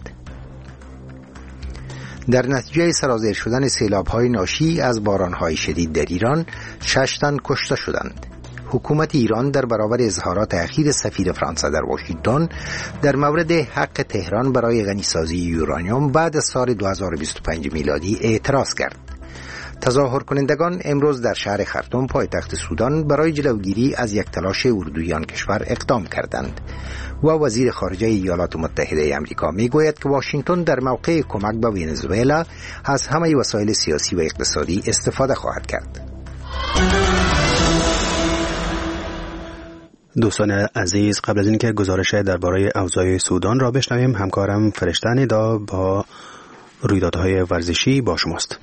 در نتیجه سرازیر شدن سیلاب های ناشی از باران های شدید در ایران شش تن کشته شدند. حکومت ایران در برابر اظهارات اخیر سفیر فرانسه در واشنگتن در مورد حق تهران برای غنیسازی یورانیوم بعد از سال دو هزار و بیست و پنج میلادی اعتراض کرد. تظاهر کنندگان امروز در شهر خرطوم پایتخت سودان برای جلوگیری از یک تلاش اردویان کشور اقدام کردند و وزیر خارجه ایالات متحده آمریکا میگوید که واشنگتن در موقع کمک به ونزوئلا از همه وسایل سیاسی و اقتصادی استفاده خواهد کرد. دوستان عزیز، قبل از اینکه گزارش درباره اوضاع سودان را بشنویم، همکارم فرشته ندا با رویدادهای ورزشی با شماست.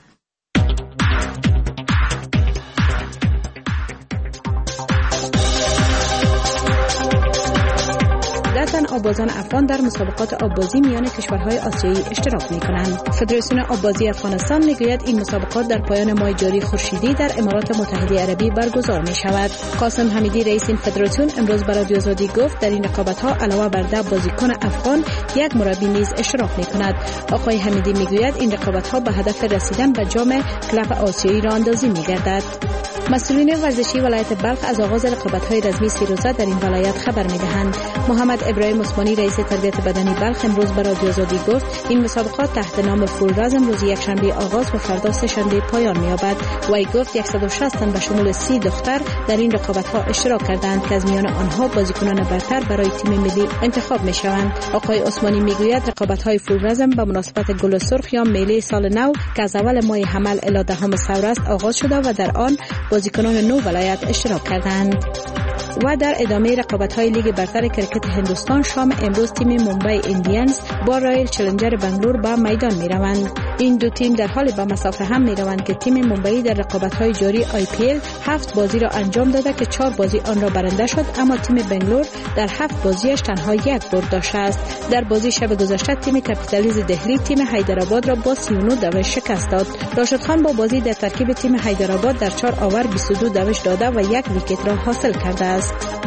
آبازان افغان در مسابقات آبازی میان کشورهای آسیایی اشتراک می‌کنند. فدراسیون آبازی افغانستان میگوید این مسابقات در پایان ماه جاری خورشیدی در امارات متحده عربی برگزار می‌شود. قاسم حمیدی رئیس این فدراسیون امروز برای رادیو آزادی گفت در این رقابت‌ها علاوه بر ده بازیکن افغان یک مربی نیز اشتراک می‌کند. آقای حمیدی میگوید این رقابت‌ها به هدف رسیدن به جام کلب آسیایی راه اندازی می‌گردد. مسئولین ورزشی ولایت بلخ از آغاز رقابت‌های رسمی سیروزه در این ولایت خبر می‌دهند. محمد ابراهیم عثمانی رئیس تربیت بدنی بلخ امروز برای رادیو آزادی گفت این مسابقات تحت نام فولراز امروز یک شنبه آغاز و فردا سه شنبه پایان می‌یابد. وی گفت صد و شصت تن به شمول سی دختر در این رقابت‌ها اشتراک کردند که از میان آنها بازیکنان برتر برای تیم ملی انتخاب می‌شوند. آقای عثمانی میگوید رقابت‌های فولراز به مناسبت گل سرخ یا میله سال نو که از اول ماه حمل الی دهم سور است آغاز شده و در آن بازیکنان نو ولایت اشتراک کردند. و در ادامه رقابت‌های لیگ برتر کرکت هندوستان شام امروز تیم ممبئی ایندیانز با رایل چالنجر بنگلور به میدان می‌روند. این دو تیم در حال به مسافه هم می‌روند که تیم ممبئی در رقابت‌های جاری آی پی ال هفت بازی را انجام داده که چهار بازی آن را برنده شد، اما تیم بنگلور در هفت بازیش تنها یک برد داشته است. در بازی شب گذشته تیم کپیتالیز دهلی تیم حیدرآباد را با سی و نه دوش شکست داد. راشد خان با بازی در ترکیب تیم حیدرآباد در چهار آور بیست و دو دوش داده و یک ویکت را حاصل کرده است.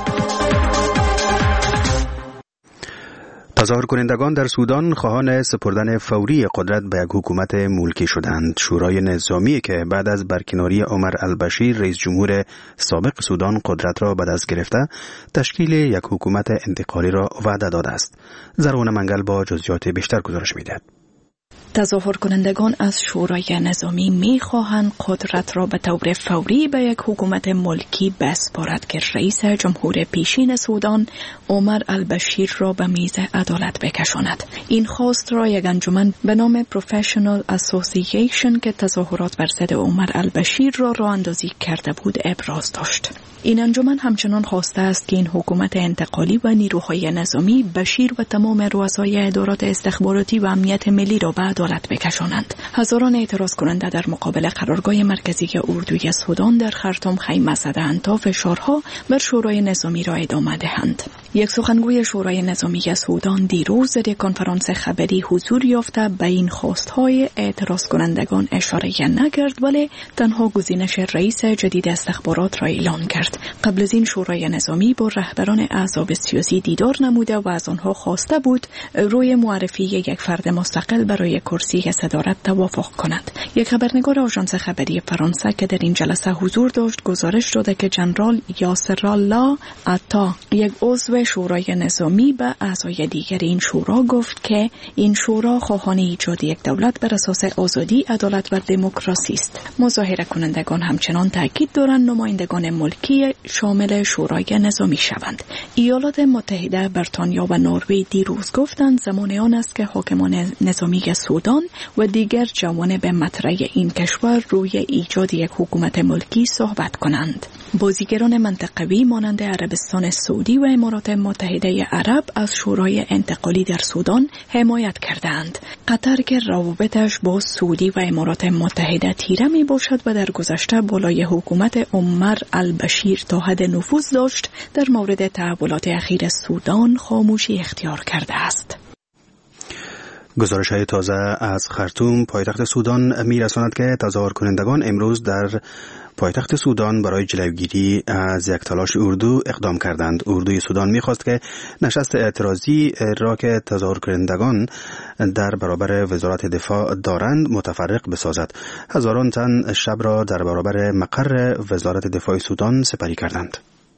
تظاهر کنندگان در سودان خواهان سپردن فوری قدرت به یک حکومت ملکی شدند. شورای نظامی که بعد از برکناری عمر البشیر رئیس جمهور سابق سودان قدرت را به دست گرفته، تشکیل یک حکومت انتقالی را وعده داده است. زرون منگل با جزئیات بیشتر گزارش می‌دهد. تظاهر کنندگان از شورای نظامی می خواهند قدرت را به طور فوری به یک حکومت ملکی بسپارد که رئیس جمهور پیشین سودان عمر البشیر را به میز عدالت بکشاند. این خواست را یک انجمن به نام پروفشنال اسوسییشن که تظاهرات بر ضد عمر البشیر را راه اندازی کرده بود ابراز داشت. این انجمن همچنان خواسته است که این حکومت انتقالی و نیروهای نظامی بشیر و تمام رؤسای ادارات استخباراتی و امنیت ملی را به عدالت بکشانند. هزاران اعتراض کننده در مقابل قرارگاه مرکزی اردوی سودان در خرطوم خیمه زدند تا فشارها بر شورای نظامی را ادامه دهند. یک سخنگوی شورای نظامی سودان دیروز در کنفرانس خبری حضور یافته به این خواستهای اعتراض کنندگان اشاره نکرد، ولی تنها گزینش رئیس جدید استخبارات را اعلان کرد. قبل از این شورای نظامی با رهبران احزاب سیاسی دیدار نموده و از آنها خواسته بود روی معرفی یک فرد مستقل برای کرسی صدارت توافق کند. یک خبرنگار آژانس خبری فرانسه که در این جلسه حضور داشت گزارش داده که جنرال یاسر الله عطا، یک عضو شورای نظامی، به اعضای دیگر این شورا گفت که این شورا خواهان ایجاد یک دولت بر اساس آزادی، عدالت و دموکراسی است. مظاهره کنندگان همچنان تاکید دارند نمایندگان ملکی شامل شورای نظامی شوند. ایالات متحده، بریتانیا و نروژ دیروز گفتند زمان آن است که حاکمان نظامی سودان و دیگر جوانب مطرح این کشور روی ایجاد یک حکومت ملکی صحبت کنند. بازیگران منطقوی مانند عربستان سعودی و امارات متحده عرب از شورای انتقالی در سودان حمایت کردند. قطر که روابطش با سعودی و امارات متحده تیره می باشد و در گذشته بالای حکومت عمر البشیر تا حد نفوذ داشت، در مورد تحولات اخیر سودان خاموشی اختیار کرده است. گزارش های تازه از خرطوم پایتخت سودان می رساند که تظاهر کنندگان امروز در پایتخت سودان برای جلوگیری از یک تلاش اردو اقدام کردند. اردوی سودان می خواست که نشست اعتراضی را که تظاهر کنندگان در برابر وزارت دفاع دارند متفرق بسازد. هزاران تن شب را در برابر مقر وزارت دفاع سودان سپری کردند.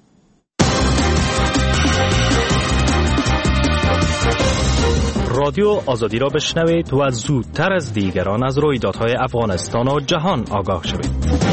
رادیو آزادی را بشنوید و زودتر از دیگران از رویدادهای افغانستان و جهان آگاه شوید.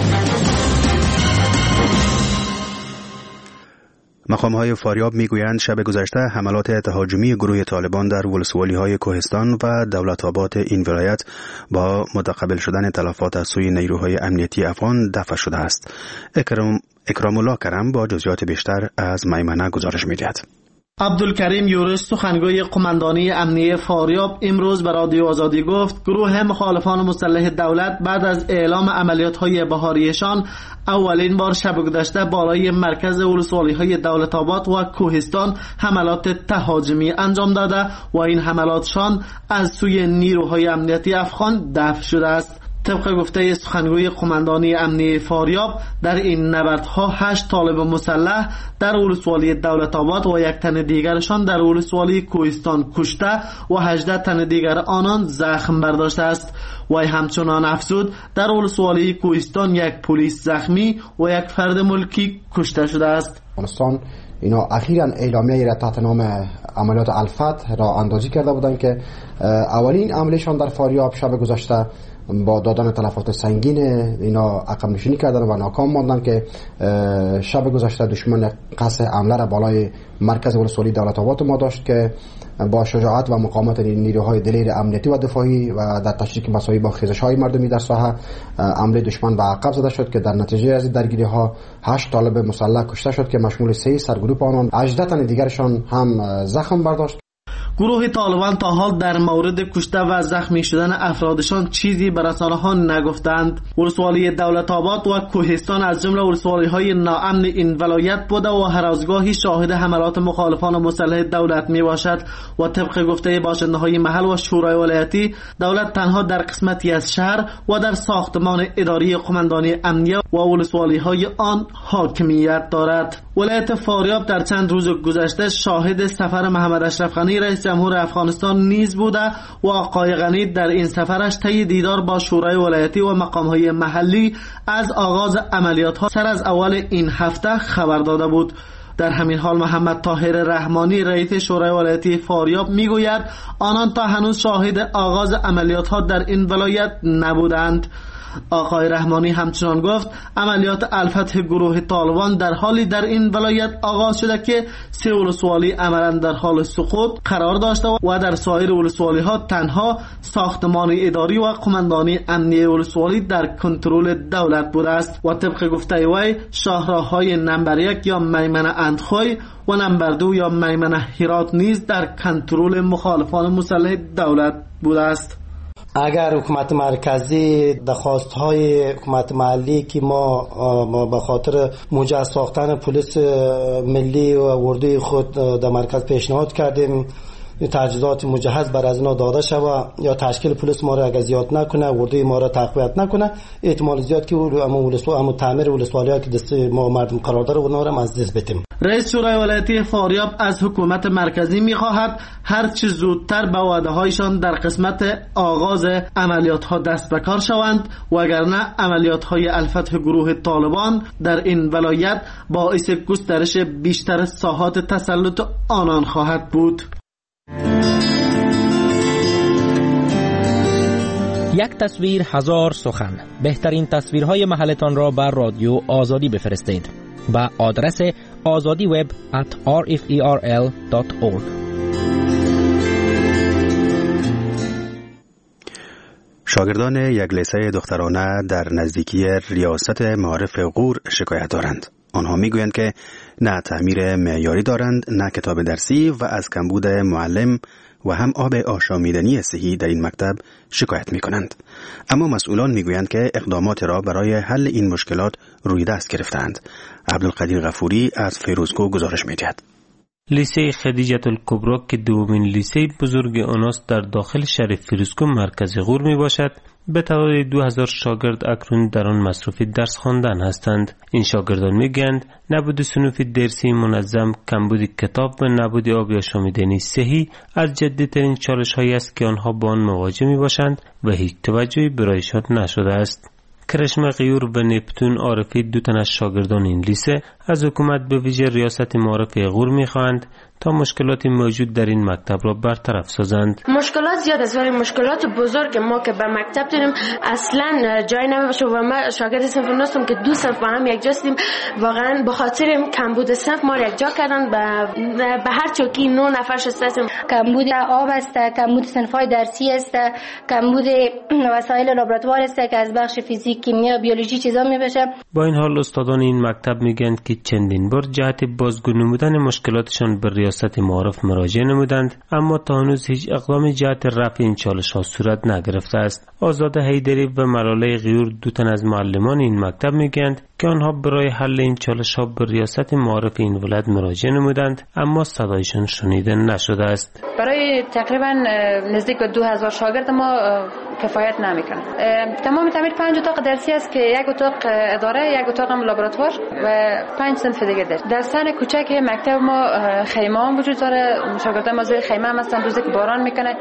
مقام‌های فاریاب میگویند شب گذشته حملات تهاجمی گروه طالبان در ولسوالی‌های کوهستان و دولت آباد این ولایت با متقبل شدن تلفات از سوی نیروهای امنیتی افغان دفع شده است. اکرام اکرام الله کرم با جزئیات بیشتر از میمنه گزارش می‌دهد. عبدالکریم یورس سخنگوی قماندانی امنیه فاریاب امروز به رادیو آزادی گفت گروه مخالفان مسلح دولت بعد از اعلام عملیات‌های بهاریشان اولین بار شب گذشته بالای مرکز ولسوالی‌های دولت آباد و کوهستان حملات تهاجمی انجام داده و این حملاتشان از سوی نیروهای امنیتی افغان دفع شده است. طبق گفته سخنگوی قماندانی امنیه فاریاب در این نبردها هشت طالب مسلح در ولسوالی دولت آباد و یک تن دیگرشان در ولسوالی کوهستان کشته و هجده تن دیگر آنان زخم برداشته است. و همچنان افزود در ولسوالی کوهستان یک پلیس زخمی و یک فرد ملکی کشته شده است. افغانستان اینا اخیراً اعلامیه را تحت نام عملیات الفتح را اندازی کرده بودند که اولین عملشان در فاریاب شب گذشته با دادن تلفات سنگین اینا عقب نشینی کردن و ناکام ماندن که شب گذشته دشمن قصد حمله را بالای مرکز ولسوالی دولت آباد ما داشت که با شجاعت و مقاومت نیروهای دلیر امنیتی و دفاعی و در تشریک مساوی با خیزش‌های مردمی در ساحه حمله دشمن به عقب زده شد که در نتیجه از درگیری ها هشت طالب مسلح کشته شد که مشمول سه سرگروه آنان هجده تن دیگرشان هم زخم برداشت. گروه طالبان تا حال در مورد کشته و زخمی شدن افرادشان چیزی به رسانه‌ها نگفتند. ولسوالی دولت آباد و کوهستان از جمله ولسوالی‌های ناامن این ولایت بوده و هر از گاهی شاهد حملات مخالفان مسلح دولت میباشد و طبق گفته باشنده‌های محل و شورای ولایتی دولت تنها در قسمتی از شهر و در ساختمان اداری قماندانی امنیه و ولسوالی‌های آن حاکمیت دارد. ولایت فاریاب در چند روز گذشته شاهد سفر محمد اشرف غنی رئیس جمهور افغانستان نیز بوده و آقای غنی در این سفرش طی دیدار با شورای ولایتی و مقام‌های محلی از آغاز عملیات‌ها سر از اول این هفته خبر داده بود. در همین حال محمد طاهر رحمانی رئیس شورای ولایتی فاریاب میگوید آنان تا هنوز شاهد آغاز عملیات ها در این ولایت نبودند. آقای رحمانی همچنان گفت عملیات الفتح گروه طالبان در حالی در این ولایت آغاز شده که سه ولسوالی عملا در حال سقوط قرار داشته و در سایر ولسوالی ها تنها ساختمان اداری و قماندانی امنیه ولسوالی در کنترل دولت بوده است و طبق گفته وی شاهراهای نمبر یک یا میمنه اندخوی و نمبر دو یا میمنه هرات نیز در کنترل مخالفان مسلح دولت بوده است. اگر حکومت مرکزی درخواست های حکومت محلی که ما, ما به خاطر موجه ساختن پلیس ملی و اردوی خود در مرکز پیشنهاد کردیم تجهیزات مجهز بر از اینا داده شود یا تشکیل پلیس ما را اگر زیاد نکنه اردوی ما را تقویت نکنه احتمال زیاد که همون تعمیر ولسوالی ها که دست ما مردم قرار داره اونا را از دست بدیم. رئیس شورای ولایتی فاریاب از حکومت مرکزی می‌خواهد هر چه زودتر به وعده‌هایشان در قسمت آغاز عملیات ها دست به کار شوند وگرنه عملیات های الفتح گروه طالبان در این ولایت باعث گسترش بیشتر ساحات تسلط آنان خواهد بود. یک تصویر هزار سخن. بهترین تصویرهای محلتان را بر رادیو آزادی بفرستید با آدرس azadi web at r f e r l dot org. شاگردان یک لیسه دخترانه در نزدیکی ریاست معارف غور شکایت دارند. آنها میگویند که نه تعمیر معیاری دارند، نه کتاب درسی و از کمبود معلم و هم آب آشامیدنی صحی در این مکتب شکایت می کنند. اما مسئولان می گویند که اقدامات را برای حل این مشکلات روی دست گرفتند. عبدالقدیر غفوری از فیروزکو گزارش می دهد. لیسه خدیجه الکبری که دومین لیسه بزرگ آنست در داخل شهر فیروزکو مرکز غور می باشد، به تعداد دو هزار شاگرد اکنون در آن مصروف درس خواندن هستند. این شاگردان میگویند نبود صنوف درسی منظم، کمبود کتاب و نبود آب آشامیدنی صحی از جدی‌ترین چالش‌هایی است که آنها با آن مواجه میباشند و هیچ توجهی برایشان نشده است. کرشمه غیور و نپتون عارفی دو تن از شاگردان این لیسه از حکومت به ویژه ریاست معارف غور میخواهند تا مشکلات موجود در این مکتب را برطرف سازند. مشکلات زیاد است ولی مشکلات بزرگ ما که به مکتب داریم اصلا جای نمیباشه و ما شاگرد صنف نوستم که دو صنف با هم یک جاستیم واقعا به خاطر کمبود صنف ما یک جا کردن به هر چوکی نه نفر شستیم. کمبود آب است، کمبود صنف‌های درسی است، کمبود وسایل لابراتوار است که از بخش فیزیک، کیمیا، بیولوژی چیزا میباشه. با این حال استادان این مکتب میگن که چندین بار جهت بازگو نمودن مشکلاتشان به ریاست معارف مراجعه نمودند اما تا هنوز هیچ اقدامی جهت رفع این چالش‌ها صورت نگرفته است. آزاده حیدری و ملاله غیور دو تن از معلمان این مکتب میگویند که آنها برای حل این چالش‌ها به ریاست معارف این ولایت مراجعه نمودند اما صدایشان شنیده نشده است. برای تقریبا نزدیک به دو هزار شاگرد ما کفایت نمیکنه. تمام تعمیر پنج اتاق درسی است که یک اتاق اداره، یک اتاق لابراتوار و پنج صنف دیگه درس. در سن کوچک مکتب ما خیمه هم وجود داره. شاگردان ما زیر خیمه هم هستن، روزی که باران میکنه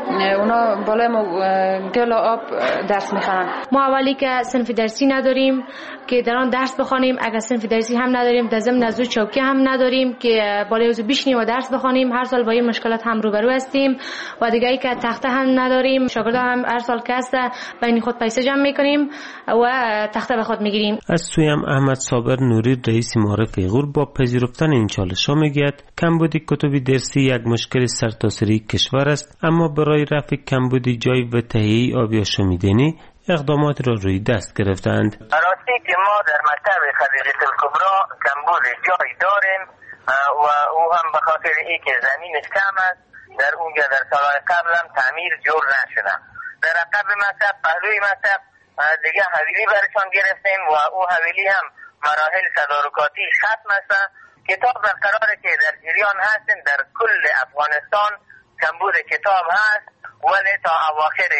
اونا بالای گل و آب درس میخوان. ما اولی که صنف درسی نداریم که در آن درس بخوانیم، اگر صنف درسی هم نداریم در ضمن نزدیک چوکی هم نداریم که بالای روز بشینیم و درس بخوانیم. هر سال با این مشکلات هم روبرو هستیم و دیگه ای که تخته هم نداریم. شاگردان هم هر سال که هست بین خود پیسه جمع میکنیم و تخته به خود میگیریم. از سوی هم احمد صابر نوری رئیس معارف غور با پذیرفتن این چالش‌ها میگوید کمبود کتب درسی یک مشکل سرتاسری کشور است اما برای رفع کمبود جای و تهیه آب آشامیدنی اقدامات را روی دست گرفتند. راستی که ما در مکتب خدیجه الکبری کمبود جای داریم و او هم به خاطر ای که زمینش کم است در اونجا در سالهای قبل هم تعمیر جور نشده. در قبل مکتب پهلوی مکتب دیگه حویلی برشان گرفتیم و او حویلی هم مراحل تدارکاتی ختم است. کتاب برقراره که در جریان هستیم در کل افغانستان کمبود کتاب هست ولی تا اواخر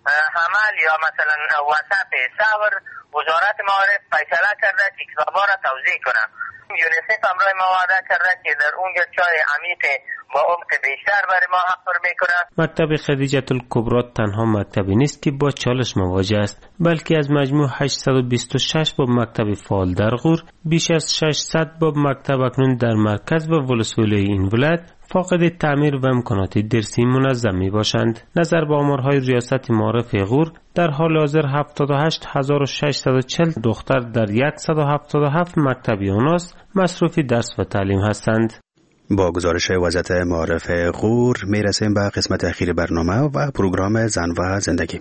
حمل یا مثلا وسط سور وزارت معارف فیصله کرده که کتابا را توزیع کنه. یونیسف همراه ما وعده کرده که در اونجا چای عمیق با عمق بیشتر برای ما حفر میکنه. مکتب خدیجه الکبری تنها مکتبی نیست که با چالش مواجه است، بلکه از مجموع هشتصد و بیست و شش باب مکتب فعال در غور، بیش از ششصد باب مکتب اکنون در مرکز و ولسوالی این ولایت فاقد تعمیر و امکانات درسی منظم می باشند. نظر به آمارهای ریاست معارف غور، در حال حاضر هفتاد و هشت هزار و ششصد و چهل دختر در صد و هفتاد و هفت مکتب اوناس مصروف درس و تعلیم هستند. با گزارش وزارت معارف غور می رسیم به قسمت اخیر برنامه و پروگرام زن و زندگی.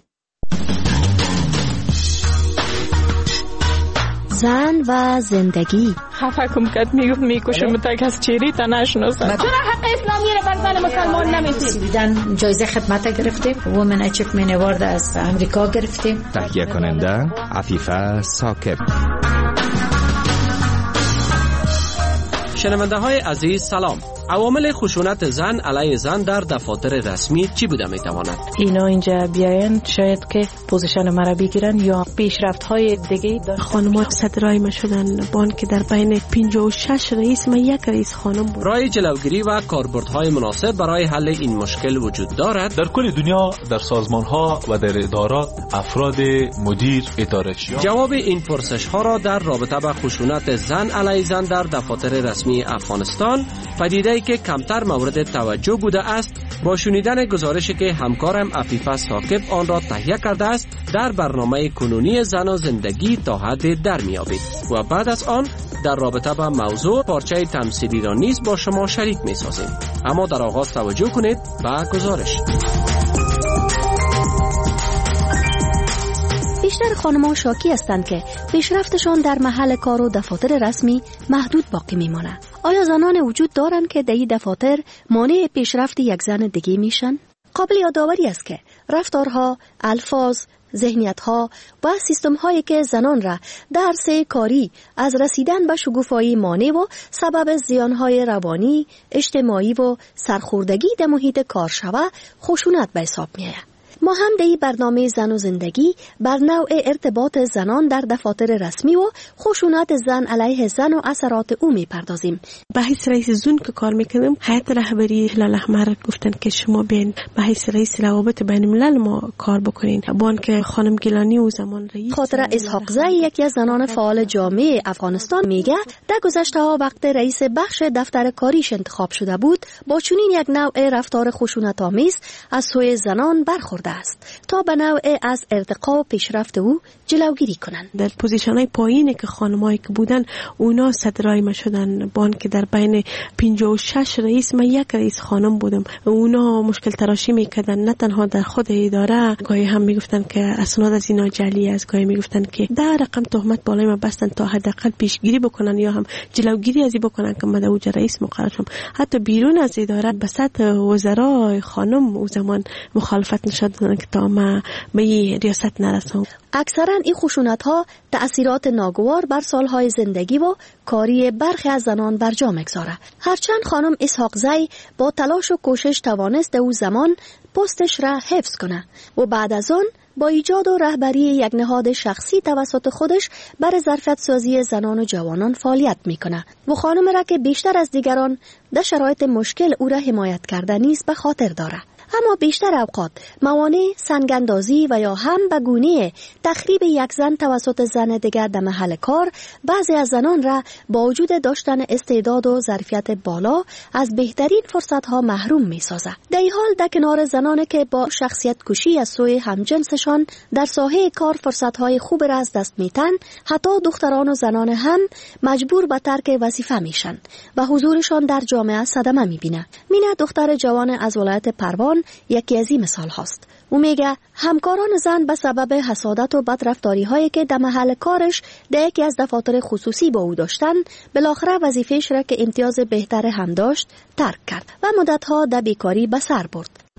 زن و زندگی. خفه کم کد میگفت میکشم تا کس چیری تا نشناسم. چرا حق اسلامی رو بر زن مسلمان نمیدید؟ دیدن جایزه خدمت گرفتیم، وومن اچیومنت اوارد از امریکا گرفتیم. تهیه کننده عفیفه ساکب. شنونده های عزیز سلام. عوامل خشونت زن علیه زن در دفاتر رسمی چی بوده میتواند؟ اینا اینجا بیاین شاید که پوزیشن مرا بگیرن یا پیشرفت های دیگه. خانم‌ها صدرای ما شدن بان که در بین پنجاه و شش رئیس ما یک رئیس خانم بود. راه جلوگیری و کاربردهای مناسب برای حل این مشکل وجود دارد. در کل دنیا در سازمان‌ها و در ادارات افراد مدیر اداره‌ای. جواب این پرسش ها را در رابطه با خشونت زن علیه زن در دفاتر رسمی افغانستان، پدیده‌ای که کمتر مورد توجه بوده است، با شنیدن گزارشی که همکارم عفیفه ساکب آن را تهیه کرده است در برنامه کنونی زن و زندگی تا حد در میابید و بعد از آن در رابطه با موضوع پارچه تمثیلی را نیز با شما شریک می سازیم. اما در آغاز توجه کنید به گزارش. بیشتر خانم‌ها شاکی هستند که پیشرفتشان در محل کار و دفاتر رسمی محدود باقی میمانه. آیا زنان وجود دارند که در این دفاتر مانع پیشرفت یک زن دیگه میشن؟ قابل یادآوری است که رفتارها، الفاظ، ذهنیت‌ها و سیستم‌هایی که زنان را در سه کاری از رسیدن به شکوفایی مانع و سبب زیان‌های روانی، اجتماعی و سرخوردگی در محیط کار شود، خشونت به حساب می‌آید. ما هم در این برنامه زن و زندگی بر نوع ارتباط زنان در دفاتر رسمی و خشونت زن علیه زن و اثرات او میپردازیم. به حیث رئیس زون که کار میکنم، هیئت رهبری هلال احمر گفتن که شما بیاین به حیث رئیس روابط بین الملل ما کار بکنین. بان که خانم گیلانی او زمان رئیس خاطره اسحاقزی یکی از زنان فعال جامعه افغانستان میگه در گذشته ها وقت رئیس بخش دفتر کاریش انتخاب شده بود، با چنین یک نوع رفتار خشونت آمیز از سوی زنان برخورده است تا به نوع از ارتقا و پیشرفت او جلوگیری کنند. در پوزیشن‌های پایینی که خانمایی که بودن اونا صدرای ما شدن، بان که در بین پنجاه و شش رئیس ما یک رئیس خانم بودم. اونا مشکل تراشی میکردن، نه تنها در خود اداره، گاهی هم میگفتن که اسناد از اینا جعلی است، گاهی میگفتن که در رقم تهمت بالای ما بستن تا حداقل پیشگیری بکنن یا هم جلوگیری از این بکنن که من اوج رئیس مقرر شم. حتی بیرون از اداره به سطح وزرای خانم او زمان مخالفت نشد که تا ما به ریاست نرسم. اکثرا این خشونت ها تأثیرات ناگوار بر سالهای زندگی و کاری برخی از زنان بر جا میگذاره. هرچند خانم اسحاقزی با تلاش و کوشش توانست او زمان پستش را حفظ کنه و بعد از آن با ایجاد و رهبری یک نهاد شخصی توسط خودش برای ظرفیت سازی زنان و جوانان فعالیت میکنه و خانم را که بیشتر از دیگران در شرایط مشکل او را حمایت کرده نیز به خاطر داره. اما بیشتر اوقات موانع سنگاندازی و یا هم به گونه تخریب یک زن توسط زن دیگر در محل کار بعضی از زنان را با وجود داشتن استعداد و ظرفیت بالا از بهترین فرصت‌ها محروم می‌سازد. در این حال در کنار زنانی که با شخصیت کشی از سوی همجنسشان در ساحه کار فرصت‌های خوب را از دست می‌دن، حتی دختران و زنان هم مجبور به ترک وظیفه میشن و حضورشان در جامعه صدمه می‌بینه. مینا دختر جوان از ولایت پروان یکی از این مثال هاست. او میگه همکاران زن به سبب حسادت و بدرفتاری هایی که در محل کارش در یکی از دفاتر خصوصی با او داشتن، بالاخره وظیفه‌اش را که امتیاز بهتر هم داشت ترک کرد و مدتها در بیکاری به سر برد.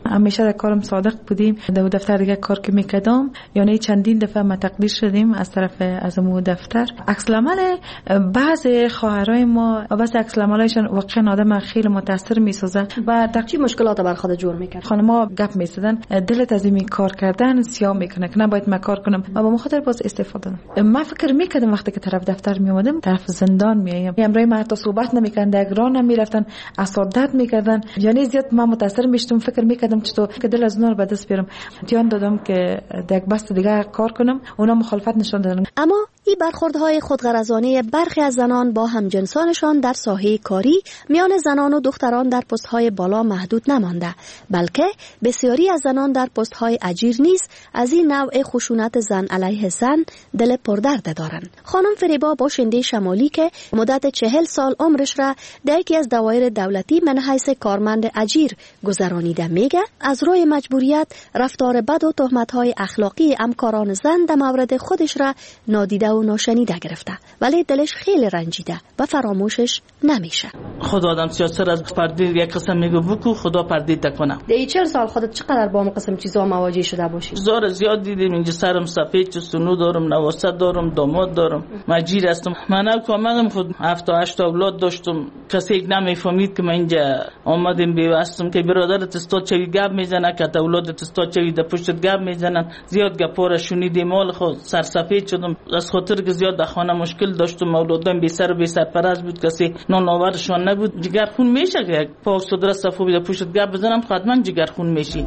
همیشه در کارم صادق بودیم. در دفتر دیگه کار که میکردم یعنی چندین دفعه ما تقدیر شدیم از طرف از مو دفتر. عکس العمل بعض خواهرای ما و بعض عکس العملایشون واقعا آدم خیلی متاثر میسازه و در چی مشکلات بر خود جور میکرد. خانم‌ها گپ میزدن دلت از این کار کردن سیاه میکنه که نباید من کار کنم و با مخاطر باز استفاده کنم. من فکر میکردم وقتی که طرف دفتر میومدم طرف زندان میایم. امروز ما حتی صحبت نمیکردن، در گران نمیرفتن، اسادت میکردن. یعنی زیاد من متاثر میشدم، فکر میکردم چطور که دل از نور به دست بیارم. دیان دادم که در بست دیگه کار کنم، اونا مخالفت نشون دادن. اما این برخوردهای خودغرضانه برخی از زنان با همجنسانشان در ساحه کاری میان زنان و دختران در پست‌های بالا محدود نمانده، بلکه بسیاری از زنان در پست‌های اجیر نیز از این نوع خشونت زن علیه زن دل پردرد دارند. خانم فریبا باشنده شمالی که مدت چهل سال عمرش را در یکی از دوایر دولتی من حیث کارمند اجیر گذرانیده میگه از روی مجبوریت رفتار بد و تهمت‌های اخلاقی همکاران زن در مورد خودش را نادیده و ناشنیده گرفته، ولی دلش خیلی رنجیده و فراموشش نمیشه. خدا آدم سیاست از پرده یک قسم میگه بکو خدا پرده تکنه. در چهل سال خودت چقدر با اون قسم چیزا مواجه شده باشی؟ زار زیاد دیدیم. اینجا سرم سفید چه سنو دارم، نواسط دارم، داماد دارم، مجیر هستم. من کاملا خود هفت تا هشت اولاد داشتم. کسی یک نمیفهمید که من اینجا آمدیم بیوستم که برادرت استا چوی گپ میزنه که اولادت استا چوی د پشت گپ میزنن. زیاد گپا شنیدیم، مال خود سرسفید شدم از خاطر که زیاد در خانه مشکل داشتم. اولادم بی سر و بی سرپرست بود، کسی نان آورشان نبود. جگر خون میشه که پاک صدر صفو بده پشت گپ بزنم حتما جگر خون میشی.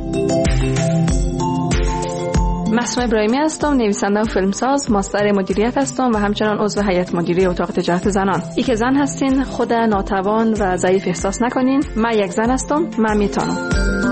مسموع ابراهیمی هستم، نویسنده و فیلمساز، ماستر مدیریت هستم و همچنان عضو هیئت مدیره اتاق تجارت زنان. ای که زن هستین خود ناتوان و ضعیف احساس نکنین. من یک زن هستم، من میتونم.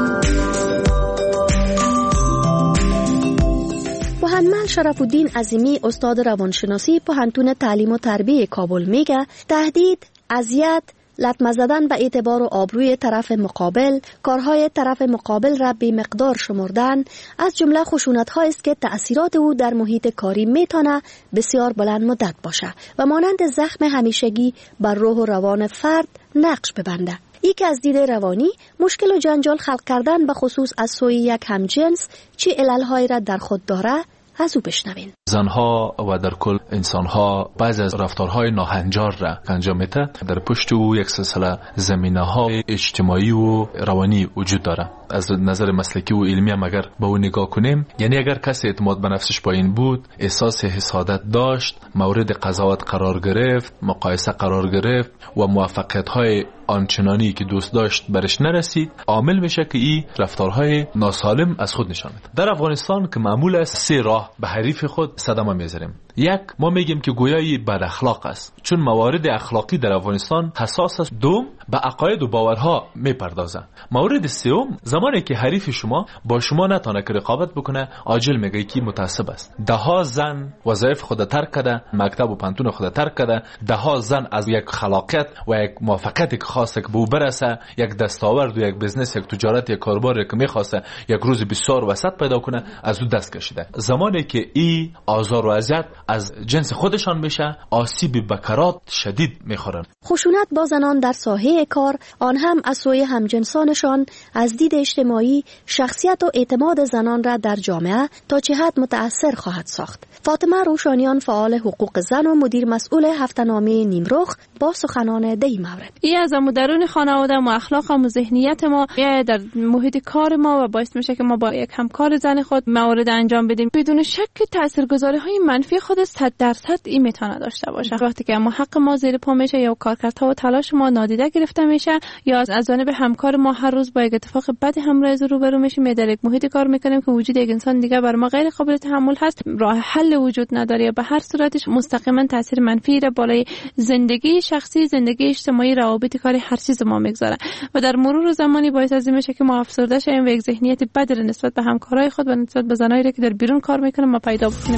محمد شرف الدین عظیمی استاد روانشناسی پوهنتون تعلیم و تربیت کابل میگه تهدید، اذیت، لطمه زدن به اعتبار و آبروی طرف مقابل، کارهای طرف مقابل را بی مقدار شمردن از جمله خشونت‌هایی است که تأثیرات او در محیط کاری میتونه بسیار بلند مدت باشه و مانند زخم همیشگی بر روح و روان فرد نقش ببنده. ای که از دید روانی مشکل و جنجال خلق کردن به خصوص از سوی یک همجنس چه علل‌هایی را در خود داره از او بشنوین. زنها و در کل انسانها بعضی از رفتارهای ناهنجار را انجام میده. در پشت او یک سلسله زمینه‌های اجتماعی و روانی وجود داره. از نظر مسلکی و علمی هم اگر به او نگاه کنیم، یعنی اگر کسی اعتماد به نفسش پایین بود، احساس حسادت داشت، مورد قضاوت قرار گرفت، مقایسه قرار گرفت و موفقیت‌های آنچنانی که دوست داشت برش نرسید، عامل میشه که این رفتارهای ناسالم از خود نشان میده. در افغانستان که معمول است سه راه به حریف خود صدمه میذاریم. یک، ما میگیم که گویایی بد اخلاق است، چون موارد اخلاقی در افغانستان حساس است. دوم، به عقاید و باورها میپردازه. مورد سوم، زمانی که حریف شما با شما نتونه که رقابت بکنه، عاجل میگه کی متعصب است. ده ها زن وظایف خود ترک کرده، مکتب و پانتون خود ترک کرده، ده ها زن از یک خلاقیت و یک موفقیت خاصه که به او برسه، یک دستاورد و یک بزنس، یک تجارت، یک کاروبار که میخواسته یک روز بسیار وسط پیدا کنه، از او دست کشیده. زمانی که ای آزار و اذیت از جنس خودشان میشه، آسیب بکرات شدید میخورن. خشونت با زنان در ساحه کار، آن هم از سوی همجنسانشان، از دید اجتماعی شخصیت و اعتماد زنان را در جامعه تا چه حد متأثر خواهد ساخت. فاطمه روشانیان، فعال حقوق زن و مدیر مسئول هفته‌نامه نیمرخ، با سخنان در این مورد. این از درون خانواده ما، اخلاق و ذهنیت ما در محیط کار ما و باعث میشه که ما با یک همکار زن خود موارد انجام بدیم. بدون شک تاثیرگذاری های منفی خود صد درصد این میتونه داشته باشه. وقتی که ما حق ما زیر پا میشه یا کارکردها و تلاش ما نادیده گرفته میشه، یا از از جانب همکار ما هر روز با یک اتفاق بد همراه روبرو میشیم، در یک محیط کار میکنیم که وجود یک انسان دیگه بر ما غیر قابل تحمل هست، راه حل وجود نداره، به هر صورتش مستقیما تاثیر منفی را بالای زندگی شخصی، زندگی اجتماعی، روابط کاری، هر چیز ما میگذاره و در مرور زمانی باعث از این میشه که ما افسرده شویم و یک ذهنیت بد نسبت به همکارای خود و نسبت به زنایی که در بیرون کار میکنن ما پیدا بکنیم.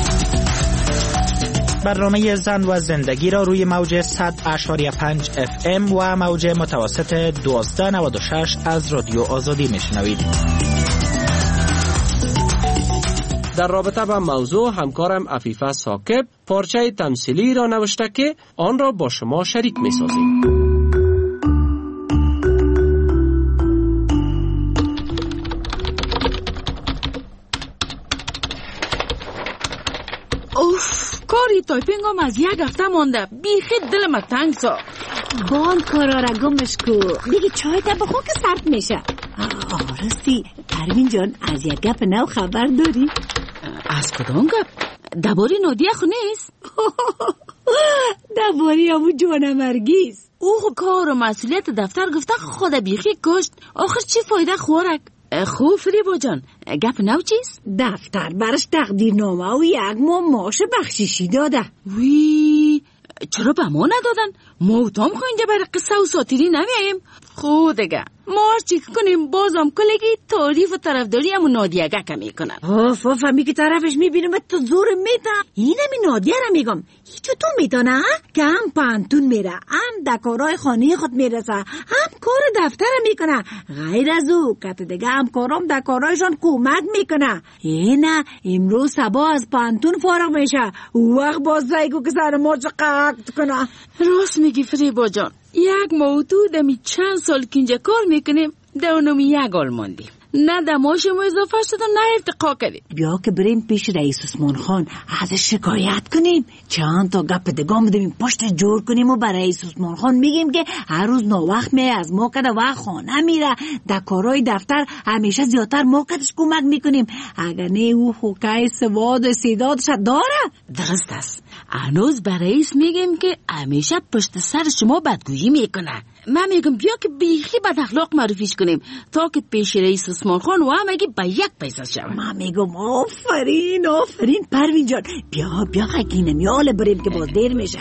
برنامه زن و زندگی را روی موج صد و پنج اف ام و موج متوسط دوازده نود و شش از رادیو آزادی میشنوید. در رابطه با موضوع همکارم عفیفه ثاقب پارچه تمثیلی را نوشته که آن را با شما شریک می‌سازیم. تایپینگ هم از یک هفته مانده. بیخی دل ما تنگ سا. بان کارا را گمش کو. دیگه چای تا بخور که سرد میشه. آرستی پروین جان از یک گپ نو خبر داری؟ از کدام گپ؟ دباری نادیه خو نیست؟ دباری همون جوانمرگیست. او کار و مسئولیت دفتر گفته خود بیخی کشت. آخر چی فایده خورک؟ خوب فریبا جان گپ نو چیست؟ دفتر برش تقدیرنامه و یک ماه معاش بخششی داده. وی چرا به ما ندادن؟ ما و تام خو اینجا برای قصه و ساتیری نمیاییم. خود دیگه ما چی کنیم بازم کلگی تعریف و طرفداری همون نادیه که میکنن. آف آف همی که طرفش میبینم تو زور میتا. این همی نادیه را میگم چطور میتونه که هم پانتون میره هم دکارای خانه خود میرسه هم کار دفتر میکنه. غیر از او کت دیگه هم کارم دکارایشان کمک میکنه. اینه امروز سبا از پانتون فارغ میشه او وقت باز زیگو که سر ما چقدر کنه. راست میگی فریبا جان. یک موضوع دمی چند سال که اینجا کار میکنیم دونمی یک آل ماندیم. نه دماشمو اضافه شد و نه ارتقا کردیم. بیا که بریم پیش رئیس عثمان خان ازش شکایت کنیم. چند تا گپ دگام بدیم پشت جور کنیم و برای رئیس عثمان خان میگیم که هر روز ناوقت می از ما کده و خانه میره در کارهای دفتر همیشه زیادتر ما کدش کمک میکنیم. اگر نه او خوکای سواد و سیدادش داره. درست است. هنوز برای رئیس میگیم که همیشه پشت سر شما بدگویی میکنه. من میگم بیا که بیخی بد اخلاق معرفیش کنیم تا که پیش رئیس عثمان خان و هم اگه با یک پیسه شود. من میگم آفرین آفرین پروین جان. بیا بیا خیلی نمیاله بریم که باز دیر میشه.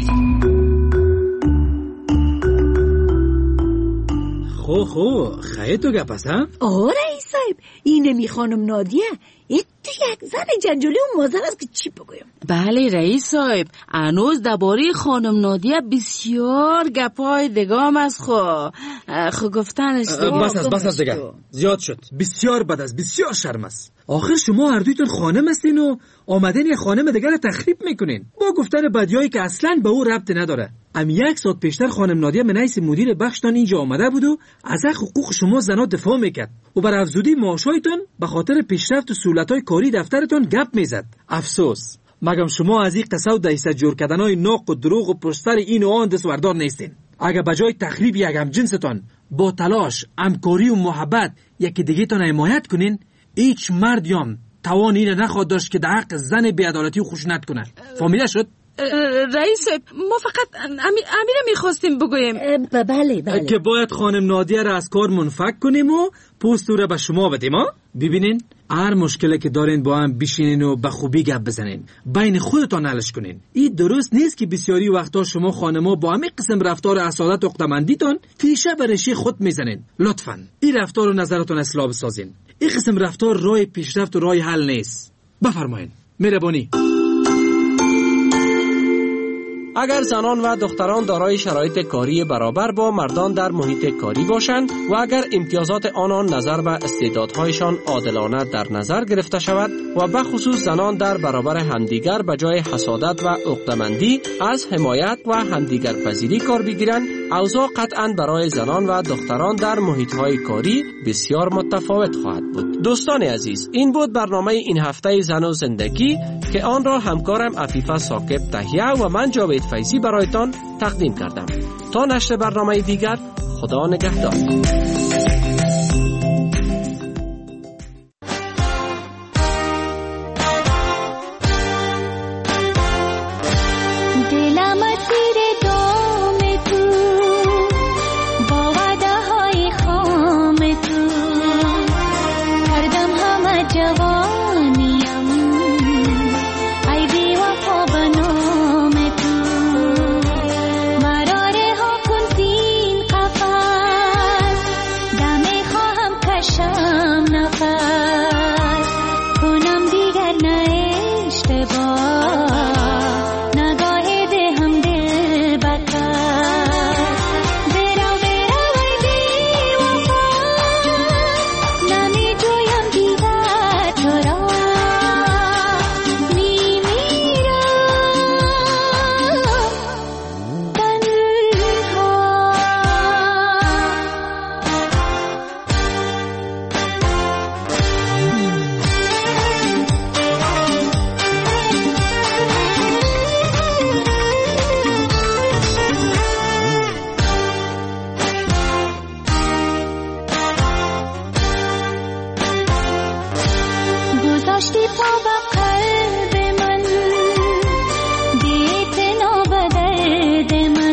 خو خو خیلی تو گپس ها؟ آه رئیس صاحب اینه می خانم نادیه. ای تو یک زن جنجالی و مازر است که چی بگویم. بله رئیس صاحب هنوز درباره خانم نادیه بسیار گپای دگام است. خو خو گفتنش بس از بس از دیگه زیاد شد. بسیار بد است بسیار شرم است. آخر شما هر دویتون خانم هستین و آمدن یه خانم دیگر رو تخریب میکنین با گفتن بدیایی که اصلا به او ربط نداره. ام یک ساعت پیشتر خانم نادیه منیس مدیر بخشتان اینجا آمده بود و از حقوق شما زنا دفاع میکرد و بر افزودی معاشایتون به خاطر پیشرفت و سهولت‌های کاری دفترتون گپ میزد. افسوس مگم شما از این قصه و دهیسه جور کردنای ناق و دروغ و پشتر این و آن دستوردار نیستین. اگه بجای تخریب یک هم جنستان با تلاش همکاری و محبت یکی دیگه تان حمایت کنین هیچ مردیم توان این نخواد داشت که در حق زن بی‌عدالتی و خشونت کنه. فهمیده شد؟ رئیس ما فقط امیر میخواستیم بگویم بله بله که باید خانم نادیه را از کار منفک کنیم و پوست رو به شما بدیم. ها ببینین هر مشکلی که دارین با هم بشینین و به خوبی گپ بزنین بین خودتان حلش کنین. این درست نیست که بسیاری وقتا شما خانما با همین قسم رفتار حسادت و عقدمندیتون تیشه برشی خود میزنین. لطفاً این رفتار رو نظرتون اصلاح بسازین. این قسم رفتار راه پیشرفت و راه حل نیست. بفرمایین. مهربانی. اگر زنان و دختران دارای شرایط کاری برابر با مردان در محیط کاری باشند و اگر امتیازات آنان نظر به استعدادهایشان عادلانه در نظر گرفته شود و به خصوص زنان در برابر همدیگر به جای حسادت و عقده‌مندی از حمایت و همدیگر پذیری کار بگیرند، اوضاع قطعاً برای زنان و دختران در محیط‌های کاری بسیار متفاوت خواهد بود. دوستان عزیز، این بود برنامه این هفته زن و زندگی که آن را همکارم عفیفه ثاقب تهیه و من جاوید فیضی برایتان تقدیم کردم. تا نشر برنامه دیگر، خدا نگهدار. نگاه ده هم دل بکن بده من